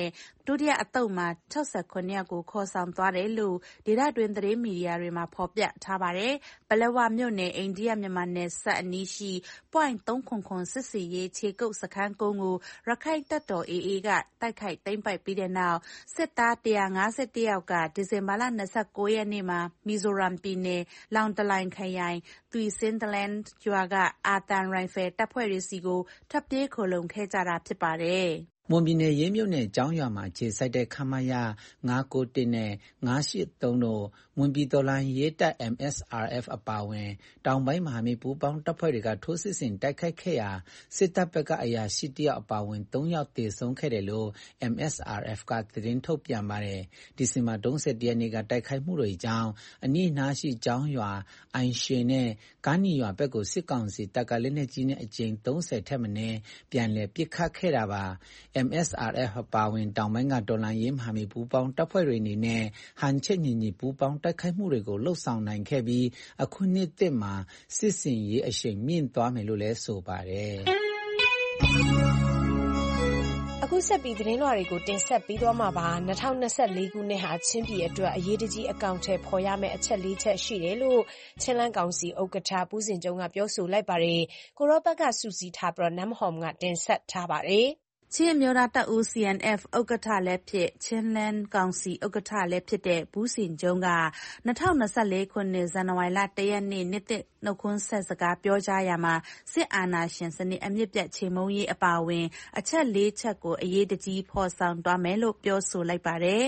ဒုတိယအသုတ်မှာ69ယောက်ကိုခေါ်ဆောင်သွားတယ်လို့ဒေသတွင်းသတင်းမီဒီယာတွေမှာဖော်ပြထားပါတယ်။ပလက်ဝမြို့နယ်အိန္ဒိယမြန်မာနယ်စပ်အနီးရှိ .300 စစ်စေးရေးခြေကုပ်စခန်းကုန်းကိုရခိုင်တပ်တော် AA ကတိုက်ခိုက်သိမ်းပိုက်ပြီးတဲ့နောက်စစ်သား151ယောက်ကဒီဇင်ဘာလ29ရက်နေ့မှာမီဇိုရမ်ပြည်နယ်လောင်တလိုင်ခရိုင်သွီစင်းတလန်ရွာကအာသံရိုင်ဖယ်တပ်ဖွဲ့တွေစီကိုထပ်ပြေးခိုလုံခဲ့ကြတာဖြစ်ပါတယ်။မွန်ပြည်နယ်ရေးမြို့နယ်ကျောင်းရွာမှာခြေစိုက်တဲ့ခမရ991နဲ့983တို့မွန်ပြည်တော်လှန်ရေးတပ် MSRF အပါအဝင်တောင်ပိုင်းမဟာမိတ်ပူးပေါင်းတပ်ဖွဲ့တွေကထိုးစစ်ဆင်တိုက်ခိုက်ခဲ့ရာစစ်တပ်ဘက်ကအရာရှိတယောက်အပါအဝင်3ယောက်သေဆုံးခဲ့တယ်လို့ MSRF ကသတင်းထုတ်ပြန်ပါတယ်။ဒီဇင်ဘာ31ရက်နေ့ကတိုက်ခိုက်မှုတွေကြောင့်အနီးနားရှိကျောင်းရွာအိုင်ရှေနဲ့ကားနီရွာဘက်ကိုစစ်ကောင်စီတပ်ကလက်နက်ကြီးနဲ့အကြိမ်30ထက်မနည်းပြန်လည်ပစ်ခတ်ခဲ့တာပါ။ MSRF အပါအဝင်တောင်ပိုင်းကတော်လှန်ရေးမဟာမိတ်ပူးပေါင်းတပ်ဖွဲ့တွေအနေနဲ့ဟန်ချက်ညီညီပူးပေါင်းတိုက်ခိုက်မှုတွေကိုလှုပ်ဆောင်နိုင်ခဲ့ပြီးအခုနှစ်သစ်မှာစစ်စင်ရေးအရှိန်မြင့်သွားမယ်လို့လည်းဆိုပါတယ်။အခုဆက်ပြီးသတင်းလွှာတွေကိုတင်ဆက်ပေးသွားမှာပါ2024ခုနှစ်ဟာချင်းပြည်အတွက်အရေးတကြီးအကောင့်ထဲပေါ်ရမယ့်အချက်၄ချက်ရှိတယ်လို့ချင်းလန်းကောင်စီဥက္ကဋ္ဌပူးစင်ကျုံကပြောဆိုလိုက်ပါတယ်ကိုရောဘက်ကစူစီထားပြီးနမ်ဟောမ်ကတင်ဆက်ထားပါတယ်ချင်းအမျိုးသားတပ်ဦး CNF ဥက္ကဋ္ဌလည်းဖြစ်ချင်းလန်းကောင်စီဥက္ကဋ္ဌလည်းဖြစ်တဲ့ဘူးစင်ကျုံက2024ခုနှစ်ဇန်နဝါရီလ1ရက်နေ့နှစ်သစ်နှုတ်ခွန်းဆက်စကားပြောကြားရာမှာစစ်အာဏာရှင်စနစ်အမြင့်ပြတ်ချေမှုန်းရေးအပါအဝင်အချက်၄ချက်ကိုအရေးတကြီးဖော်ဆောင်သွားမယ်လို့ပြောဆိုလိုက်ပါတယ်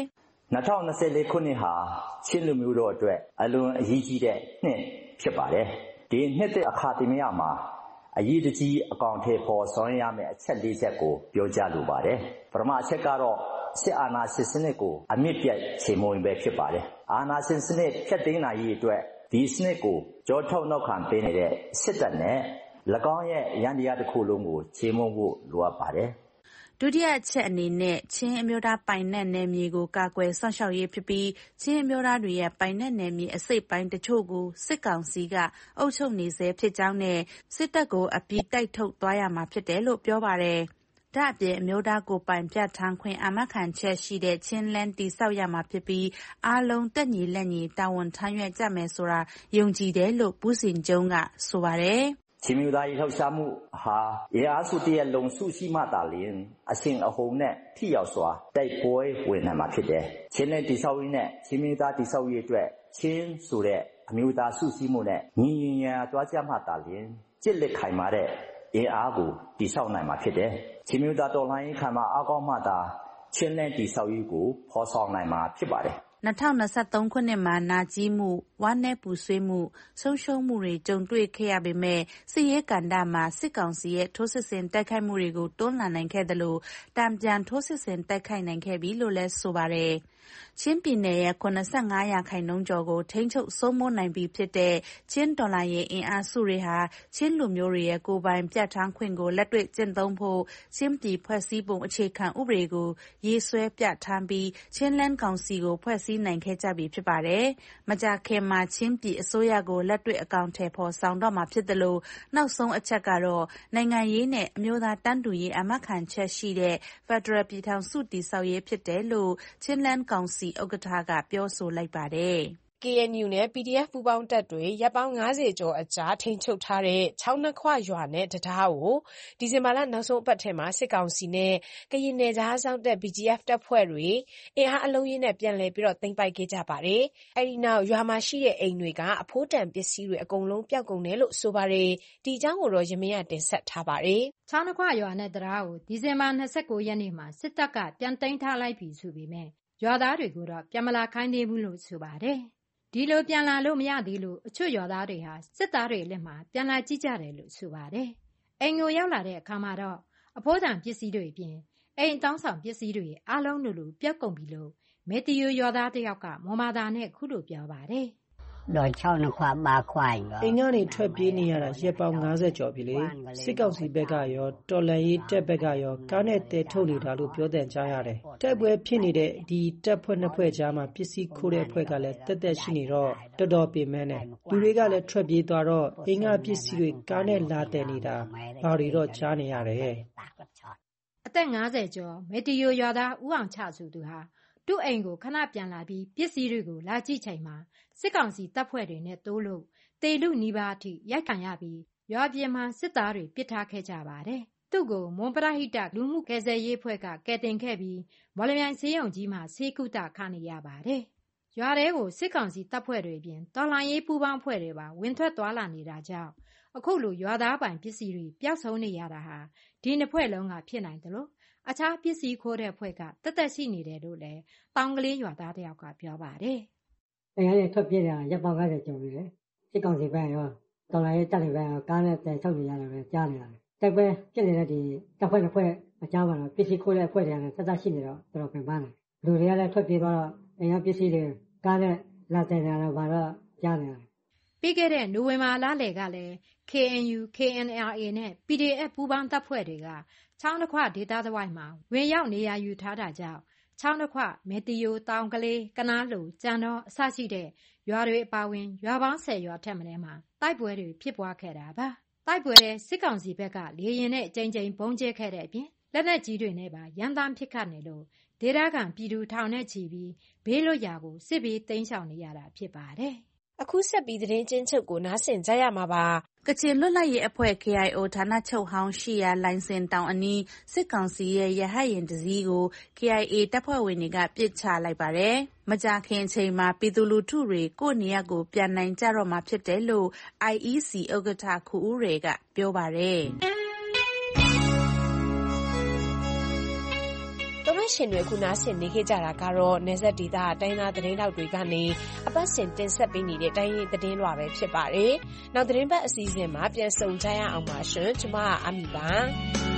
2024ခုနှစ်ဟာချင်းလူမျိုးတို့အတွက်အလွန်အရေးကြီးတဲ့နှစ်ဖြစ်ပါတယ်ဒီနှစ်သစ်အခါသမယမှာအရေးတကြီးအကောင့်ထဲပေါ်ဆောင်ရမယ့်အချက်၄ချက်ကိုပြောကြားလိုပါတယ်ပထမအချက်ကတော့စစ်အာဏာရှင်စနစ်ကိုအမြင့်ပြတ်ချေမှုန်းပဲဖြစ်ပါတယ်အာဏာရှင်စနစ်ဖျက်သိမ်းနိုင်ရေးအတွက်ဒီစနစ်ကိုကြောထောက်နောက်ခံပေးနေတဲ့စစ်တပ်နဲ့၎င်းရဲ့ရန်တရားတစ်ခုလုံးကိုချေမှုန်းဖို့လိုအပ်ပါတယ်ဒုတိယအချက်အနေနဲ့ချင်းအမျိုးသားပိုင်နက်နယ်မြေကိုကာကွယ်စောင့်ရှောက်ရေးဖြစ်ပြီးချင်းအမျိုးသားတွေရဲ့ပိုင်နက်နယ်မြေအစိတ်ပိုင်းတချို့ကိုစစ်ကောင်စီကအုပ်ချုပ်နေဆဲဖြစ်ကြောင်းနဲ့စစ်တပ်ကိုအပြီးတိုက်ထုတ်သွားရမှာဖြစ်တယ်လို့ပြောပါတယ်။ဒါ့အပြင်အမျိုးသားကိုပိုင်ပြဋ္ဌာန်းခွင့်အာမခံချက်ရှိတဲ့ချင်းလန်းတည်ဆောက်ရမှာဖြစ်ပြီးအားလုံးတက်ညီလက်ညီတာဝန်ထမ်းရွက်ကြမယ်ဆိုတာယုံကြည်တယ်လို့ပူးစင်ကျုံကဆိုပါတယ်။ချင်းမျိုးသားရေးလှုပ်ရှားမှုဟာအင်အားစုတရက်လုံးစုရှိမှသာလျှင်အရှင်အဟုန်နဲ့ထိရောက်စွာတိုက်ပွဲဝင်နိုင်မှာဖြစ်တယ်။ချင်းနဲ့တိဆောက်ရေးနဲ့ချင်းမျိုးသားတိဆောက်ရေးအတွက်ချင်းဆိုတဲ့အမျိုးသားစုစည်းမှုနဲ့ညီညီညာတွားကြမှသာလျှင်ကြစ်လက်ခိုင်မာတဲ့အင်အားကိုတိဆောက်နိုင်မှာဖြစ်တယ်။ချင်းမျိုးသားတော်လှန်ရေးခံမှာအကောင်းမှသာချင်းနဲ့တိဆောက်ရေးကိုဖော်ဆောင်နိုင်မှာဖြစ်ပါတယ်။ 2023ခုနှစ်မှာနာကြီးမှုဝမ်းနည်းပူဆွေးမှုဆုံးရှုံးမှုတွေကြုံတွေ့ခဲ့ရပေမဲ့စစ်ရေးကဏ္ဍမှာစစ်ကောင်စီရဲ့ထိုးစစ်ဆင်တိုက်ခိုက်မှုတွေကိုတွန်းလှန်နိုင်ခဲ့တယ်လို့တံပြန်ထိုးစစ်ဆင်တိုက်ခိုက်နိုင်ခဲ့ပြီလို့လည်းဆိုပါတယ်ချင်းပြည်နယ်ရဲ့85%ကျော်ကိုထိန်းချုပ်စိုးမိုးနိုင်ပြီဖြစ်တဲ့ချင်းဒေါ်လာရဲ့အင်အားစုတွေဟာချင်းလူမျိုးတွေရဲ့ကိုယ်ပိုင်ပြဋ္ဌာန်းခွင့်ကိုလက်တွေ့ကျင့်သုံးဖို့ချင်းပြည်ဖွဲ့စည်းပုံအခြေခံဥပဒေကိုရေးဆွဲပြဋ္ဌာန်းပြီးချင်းလန်းကောင်စီကိုဖွဲ့စည်းနိုင်ခဲ့ကြပြီဖြစ်ပါတယ်။မကြာခင်မှာချင်းပြည်အစိုးရကိုလက်တွေ့အကောင့်ထဲပေါ်ဆောင်တော့မှာဖြစ်တယ်လို့နောက်ဆုံးအချက်ကတော့နိုင်ငံရေးနဲ့အမျိုးသားတန်းတူရေးအမခံချက်ရှိတဲ့ဖက်ဒရယ်ပြည်ထောင်စုတည်ဆောက်ရေးဖြစ်တယ်လို့ချင်းလန်းကောင်စီဥက္ကဋ္ဌကပြောဆိုလိုက်ပါတယ်။ KNU နဲ့ PDF ပူးပေါင်းတပ်တွေရပ်ပေါင်း90ကျော်အကြာထိန်းချုပ်ထားတဲ့ချောင်းနှစ်ခွရွာနဲ့တံတားကိုဒီဇင်ဘာလနောက်ဆုံးအပတ်ထဲမှာစစ်ကောင်စီနဲ့ကရင်နယ်ခြားစောင့်တပ် BGF တပ်ဖွဲ့တွေအင်အားအလုံးရင်းနဲ့ပြန်လည်ပြီးသိမ်းပိုက်ခဲ့ကြပါတယ်။အဲဒီနောက်ရွာမှာရှိတဲ့အိမ်တွေကအဖိုးတန်ပစ္စည်းတွေအကုန်လုံးပျောက်ကုန်တယ်လို့ဆိုပါတယ်။ဒီအကြောင်းကိုရမင်းကတင်ဆက်ထားပါတယ်။ချောင်းနှစ်ခွရွာနဲ့တံတားကိုဒီဇင်ဘာ29ရက်နေ့မှာစစ်တပ်ကပြန်သိမ်းထားလိုက်ပြီဆိုပေမဲ့ရွာသားတွေကိုတော့ပြန်မလာခိုင်းသေးဘူးလို့ဆိုပါတယ်။ဒီလိုပြန်လာလို့မရသေးလို့အချွတ်ရွာသားတွေဟာစစ်သားတွေလက်မှာပြန်လာကြည့်ကြတယ်လို့ဆိုပါတယ်။အိမ်ကိုရောက်လာတဲ့အခါမှာတော့အဖိုးတန်ပစ္စည်းတွေပြင်အိမ်တောင်းဆောင်ပစ္စည်းတွေအားလုံးလိုပျောက်ကုန်ပြီလို့မေတီယိုရွာသားတယောက်ကမော်မာတာနဲ့ခုလိုပြောပါတယ်။တော့6နှစ်ခွပါခွိုင်းတော့အိမ်ကနေထွက်ပြေးနေရတာရက်ပေါင်း90ကျော်ပြီလေစစ်ကောင်စီဘက်ကရောတော်လန်ရေးတပ်ဘက်ကရောကားနဲ့တဲထုတ်နေတာလို့ပြောတဲ့ကြားရတယ်တိုက်ပွဲဖြစ်နေတဲ့ဒီတပ်ဖွဲ့နှစ်ဖွဲ့ကြားမှာပစ္စည်းခိုးတဲ့အဖွဲ့ကလည်းတက်တက်ရှိနေတော့တော်တော်ပြင်မဲနေလူတွေကလည်းထွက်ပြေးသွားတော့အိမ်ကပစ္စည်းတွေကားနဲ့လာတဲနေတာဘာတွေတော့ကြားနေရတယ်အသက်50ကျော်မေတီယိုရွာသားဦးအောင်ချဆိုသူဟာသူ့အိမ်ကိုခဏပြန်လာပြီးပစ္စည်းတွေကိုလာကြည့်ချိန်မှာစစ်ကောင်စီတပ်ဖွဲ့တွေနဲ့တိုးလို့တေလူနီးပါးအထိရိုက်ခံရပြီးရွာပြင်မှာစစ်သားတွေပစ်ထားခဲ့ကြပါတယ်။သူ့ကိုမွန်ပရဟိတလူမှုကယ်ဆယ်ရေးအဖွဲ့ကကယ်တင်ခဲ့ပြီးမော်လမြိုင်ဆေးရုံကြီးမှာဆေးကုသခံနေရပါတယ်။ရွာထဲကိုစစ်ကောင်စီတပ်ဖွဲ့တွေပြင်တော်လှန်ရေးပူးပေါင်းဖွဲ့တွေပါဝင်ထွက်သွားလာနေတာကြောင့်အခုလိုရွာသားပိုင်ပစ္စည်းတွေပျောက်ဆုံးနေရတာဟာဒီနှစ်ဖွဲ့လုံးကဖြစ်နိုင်တယ်လို့အခြားပစ္စည်းခိုးတဲ့ဖွဲ့ကတက်တက်ရှိနေတယ်လို့လည်းတောင်ကလေးရွာသားတယောက်ကပြောပါတယ်။အိမ်ကနေထွက်ပြေးတာရပ်ပေါင်း90ကျော်ပြီလေ။စစ်ကောင်စီဘက်ရောတော်လိုင်းရဲ့တပ်တွေဘက်ကကားနဲ့တဲထုတ်နေရတယ်ပဲကြားနေရတယ်။တိုက်ပွဲဖြစ်နေတဲ့ဒီတပ်ဖွဲ့တစ်ဖွဲ့အကြောင်းကတော့ပစ္စည်းခိုးတဲ့အဖွဲ့တွေကလည်းတက်တက်ရှိနေတော့တော်တော်ပင်ပန်းတယ်။လူတွေကလည်းထွက်ပြေးသွားတော့အိမ်ကပစ္စည်းတွေကားနဲ့လာတဲနေတော့ဘာတော့ကြားနေရတယ်။ပြီးခဲ့တဲ့နိုဝင်ဘာလလယ်ကလည်း KNU, KNLA နဲ့ PDF ပူးပေါင်းတပ်ဖွဲ့တွေကချောင်းတစ်ခွဒေသတစ်ဝိုက်မှာဝင်ရောက်နေရာယူထားတာကြောင့်ချောင်းတစ်ခွမေတီယိုတောင်ကလေးကနားလူကြံတော်အစရှိတဲ့ရွာတွေအပါဝင်ရွာပေါင်း10ရွာထက်မနည်းမှာတိုက်ပွဲတွေဖြစ်ပွားခဲ့တာပါတိုက်ပွဲတဲ့စစ်ကောင်စီဘက်ကလေရင်နဲ့အကြိမ်ကြိမ်ဘုံကျဲခဲ့တဲ့အပြင်လက်နက်ကြီးတွေနဲ့ပါရန်သားဖြစ်ခတ်နေလို့ဒေသခံပြည်သူထောင်နဲ့ချီပြီးဘေးလွတ်ရာကိုစစ်ဘေးတိမ်းရှောင်နေရတာဖြစ်ပါတယ်အခုဆက်ပြီးသတင်းချင်းချုပ်ကိုနားဆင်ကြရမှာပါကချင်လွတ်လပ်ရေးအဖွဲ့ KIO ဌာနချုပ်ဟောင်းရှိရာလိုင်စင်တောင်အနီးစစ်ကောင်စီရဲ့ရဟတ်ယာဉ်တစ်စီးကို KIA တပ်ဖွဲ့ဝင်တွေကပစ်ချလိုက်ပါတယ်။မကြာခင်အချိန်မှာပြည်သူလူထုတွေကိုယ့်နေရာကိုပြန်နိုင်ကြတော့မှာဖြစ်တယ်လို့ IEC ဥက္ကဋ္ဌခူဦးရေကပြောပါတယ်။ရှင်တွေခုနားဆင်နေခဲ့ကြတာကတော့နယ်စပ်ဒေသတိုင်းသားသတင်းတောက်တွေကနေအပတ်စဉ်တင်ဆက်ပေးနေတဲ့တိုင်းရင်းသတင်းလွှာပဲဖြစ်ပါတယ်။နောက်သတင်းပတ်အစီအစဉ်မှာပြန်ဆုံကြရအောင်ပါရှင်။ကျွန်မအမီပါ။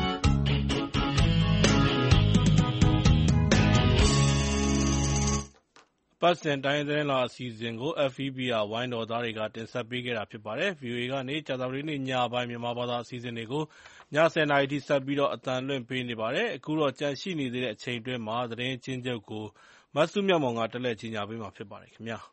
ပတ်စဉ်တိုင်းသတင်းလွှာအစီအစဉ်ကို FEBR ဝိုင်းတော်သားတွေကတင်ဆက်ပေးခဲ့တာဖြစ်ပါတယ်။ VOA ကနေကြာသပတေးနေ့ညပိုင်းမြန်မာဘာသာအစီအစဉ်တွေကိုည10:00 နာရီထိဆက်ပြီးအသံလွှင့်ပေးနေပါတယ်။အခုတော့ကြန့်ရှိနေသေးတဲ့အချိန်အတွင်းမှာသတင်းချင်းချုပ်ကိုမဆုမြတ်မောင်ကတက်လက်ကြီးညာပေးမှာဖြစ်ပါတယ်ခင်ဗျာ။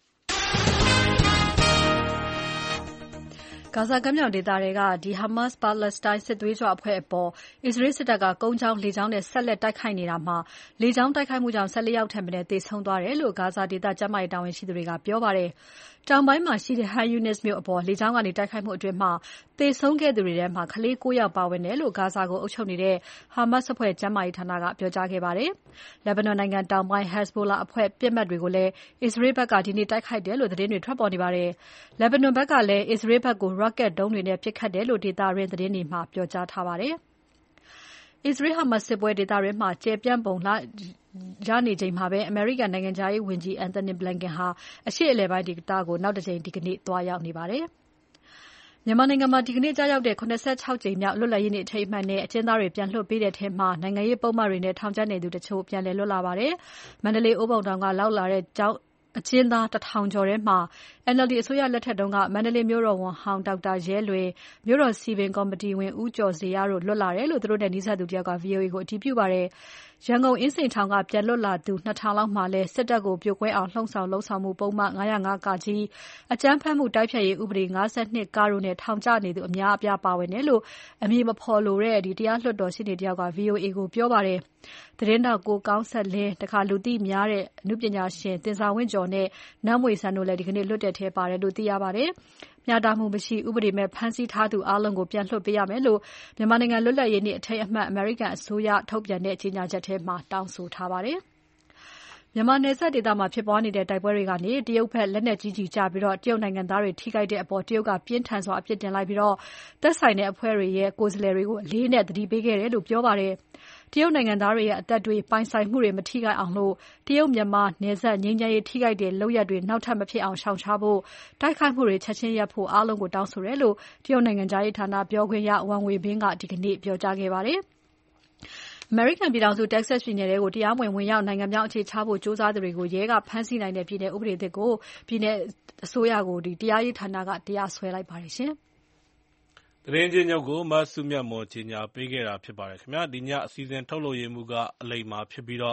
ဂါဇာကမ်းမြောင်ဒေသတွေကHamas Palestine စစ်သွေးကြွအဖွဲ့အပေါ်အစ္စရေးစစ်တပ်ကကုန်းကြောင်းလေကြောင်းနဲ့ဆက်လက်တိုက်ခိုက်နေတာမှာလေကြောင်းတိုက်ခိုက်မှုကြောင့်14ယောက်ထက်မနည်းသေဆုံးသွားတယ်လို့ဂါဇာဒေသကျန်းမာရေးတာဝန်ရှိသူတွေကပြောပါတယ်။တောင်ပိုင်းမှာရှိတဲ့ Han Yunis မြို့အပေါ်လေကြောင်းကနေတိုက်ခိုက်မှုအတွင်းသေဆုံးခဲ့သူတွေထဲမှာကလေး9ယောက်ပါဝင်တယ်လို့ဂါဇာကိုအုပ်ချုပ်နေတဲ့ Hamas အဖွဲ့ကျန်းမာရေးဌာနကပြောကြားခဲ့ပါတယ်။လက်ဘနွန်နိုင်ငံတောင်ပိုင်း Hezbollah အဖွဲ့ပစ်မှတ်တွေကိုလည်းအစ္စရေးဘက်ကဒီနေ့တိုက်ခိုက်တယ်လို့သတင်းတွေထွက်ပေါ်နေပါတယ်။လက်ဘနွန်ဘက်ကလည်းအစ္စရေးဘက်ကို rocket ဒုံးတွေနဲ့ပစ်ခတ်တယ်လို့ဒေသတွင်းသတင်းတွေမှာပြောကြားထားပါတယ်။အစ္စရေး-ဟာမတ်စ်စစ်ပွဲဒေသတွင်းမှာကျယ်ပြန့်ပုံရနေချိန်မှာပဲအမေရိကန်နိုင်ငံခြားရေးဝန်ကြီး Antony Blinken ဟာအရှေ့အလယ်ပိုင်းဒေသကိုနောက်တစ်ကြိမ်ဒီကနေ့သွားရောက်နေပါတယ်။မြန်မာနိုင်ငံမှာဒီကနေ့ကြာရောက်တဲ့86ကြိမ်မြောက်လွတ်လပ်ရေးနေ့အထိမ်းအမှတ်နဲ့အကျဉ်းသားတွေပြန်လွှတ်ပေးတဲ့ထဲမှာနိုင်ငံရေးပုံမှန်တွေနဲ့ထောင်ကျနေသူတချို့ပြန်လည်လွတ်လာပါတယ်။မန္တလေးအိုးဘုံတောင်ကလောက်လာတဲ့ကျောင်းအကျဉ်းသား1000ကျော်ထဲမှာ NLD အစိုးရလက်ထက်တုန်းကမန္တလေးမြို့တော်ဝန်ဟောင်းဒေါက်တာရဲလွင်မြို့တော်စီပင်ကော်မတီဝင်ဦးကျော်ဇေယျတို့လွတ်လာတယ်လို့သူတို့နဲ့နီးစပ်သူတယောက်က VOA ကိုအတည်ပြုပါတယ်။ရန်ကုန်အင်းစိန်ထောင်ကပြန်လွတ်လာသူ2000လောက်မှလည်းစစ်တပ်ကိုပြိုကွဲအောင်လှုံ့ဆော်လုံဆောင်မှုပုံမှန်905ကကြီးအကြမ်းဖက်မှုတိုက်ဖျက်ရေးဥပဒေ52ကတို့နဲ့ထောင်ကျနေသူအများအပြားပါဝင်တယ်လို့အမည်မဖော်လိုတဲ့တရားလွှတ်တော်ရှေ့နေတယောက်က VOA ကိုပြောပါတယ်။သတင်းတောက်ကိုကောင်းဆက်လင်းလူသိများတဲ့အနုပညာရှင်တင်စာဝင်းကျော်နဲ့နတ်မွေစံတို့လည်းဒီကနေ့လွတ်တဲ့ထဲပါတယ်လို့သိရပါတယ်။မျှတမှုမရှိဥပဒေမဲ့ဖမ်းဆီးထားသူအလုံးကိုပြန်လွှတ်ပေးရမယ်လို့မြန်မာနိုင်ငံလွတ်လပ်ရေးနေ့အထိမ်းအမှတ်အမေရိကန်အစိုးရထုတ်ပြန်တဲ့ကြေညာချက်ထဲမှာတောင်းဆိုထားပါတယ်။မြန်မာနယ်စပ်ဒေသမှာဖြစ်ပွားနေတဲ့တိုက်ပွဲတွေကနေတရုတ်ဘက်လက်နက်ကြီးကျပြီးတရုတ်နိုင်ငံသားတွေထိခိုက်တဲ့အပေါ်တရုတ်ကပြင်းထန်စွာအပြစ်တင်လိုက်ပြီးသက်ဆိုင်တဲ့အဖွဲ့တွေရဲ့ကိုယ်စားလှယ်တွေကိုအလေးနဲ့သတိပေးခဲ့တယ်လို့ပြောပါတယ်။တရုတ်နိုင်ငံသားတွေရဲ့အသက်တွေပိုင်ဆိုင်မှုတွေမထိခိုက်အောင်လို့တရုတ်မြန်မာနယ်စပ်ငြိမ်းချမ်းရေးထိခိုက်တဲ့လုပ်ရပ်တွေနောက်ထပ်မဖြစ်အောင်ရှောင်ရှားဖို့တိုက်ခိုက်မှုတွေချက်ချင်းရပ်ဖို့အားလုံးကိုတောင်းဆိုတယ်လို့တရုတ်နိုင်ငံသားရေးဌာနပြောခွင့်ရဝမ်ဝေဘင်းကဒီကနေ့ပြောကြားခဲ့ပါတယ်။ အမေရိကန်ပြည်ထောင်စု Texas ပြည်နယ်ထဲကိုတရားမဝင်ရောက်နိုင်ငံပြောင်းအခြေချဖို့ကြိုးစားသူတွေကိုရဲကဖမ်းဆီးနိုင်တဲ့ပြည်နယ်ဥပဒေသစ်ကိုပြည်နယ်အစိုးရကိုတရားရေးဌာနကတရားစွဲလိုက်ပါတယ်ရှင်။သတင်းချင်းချုပ်ကိုမဆုမြတ်မော်ကြီးညာပေးခဲ့တာဖြစ်ပါတယ်ခင်ဗျာ။ဒီညအစီအစဉ်ထုတ်လုပ်ရေးမှုကအလိမ္မာဖြစ်ပြီး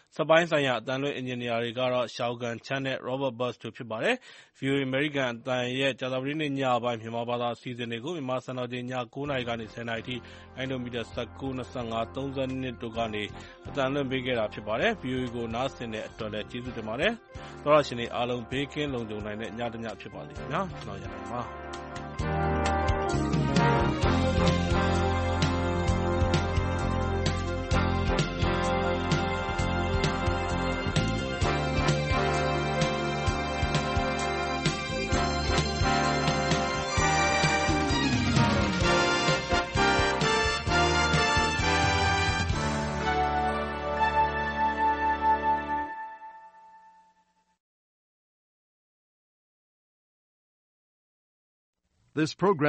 စက်ပိုင်းဆိုင်ရာအသံလွှင့်အင်ဂျင်နီယာတွေကတော့ Shaogan Chen နဲ့ Robert Buss တို့ဖြစ်ပါတယ်။ VOA အမေရိကန်အသံရဲ့ကြာသပတေးနေ့ညပိုင်းမြန်မာဘာသာအစီအစဉ်တွေကိုမြန်မာစံတော်ချိန်ည 9 နာရီကနေ 10 နာရီထိလိုင်းဒိုမီတာ 19, 25, 32တို့ကနေအသံလွှင့်ပေးခဲ့တာဖြစ်ပါတယ်။ VOA ကိုနားဆင်တဲ့အတွက်လည်းကျေးဇူးတင်ပါတယ်။သောတရှင်တွေအားလုံးဘေးကင်းလုံခြုံနိုင်တဲ့ညတစ်ညဖြစ်ပါစေခင်ဗျာ။ကျွန်တော်ရန်နိုင်ပါ This program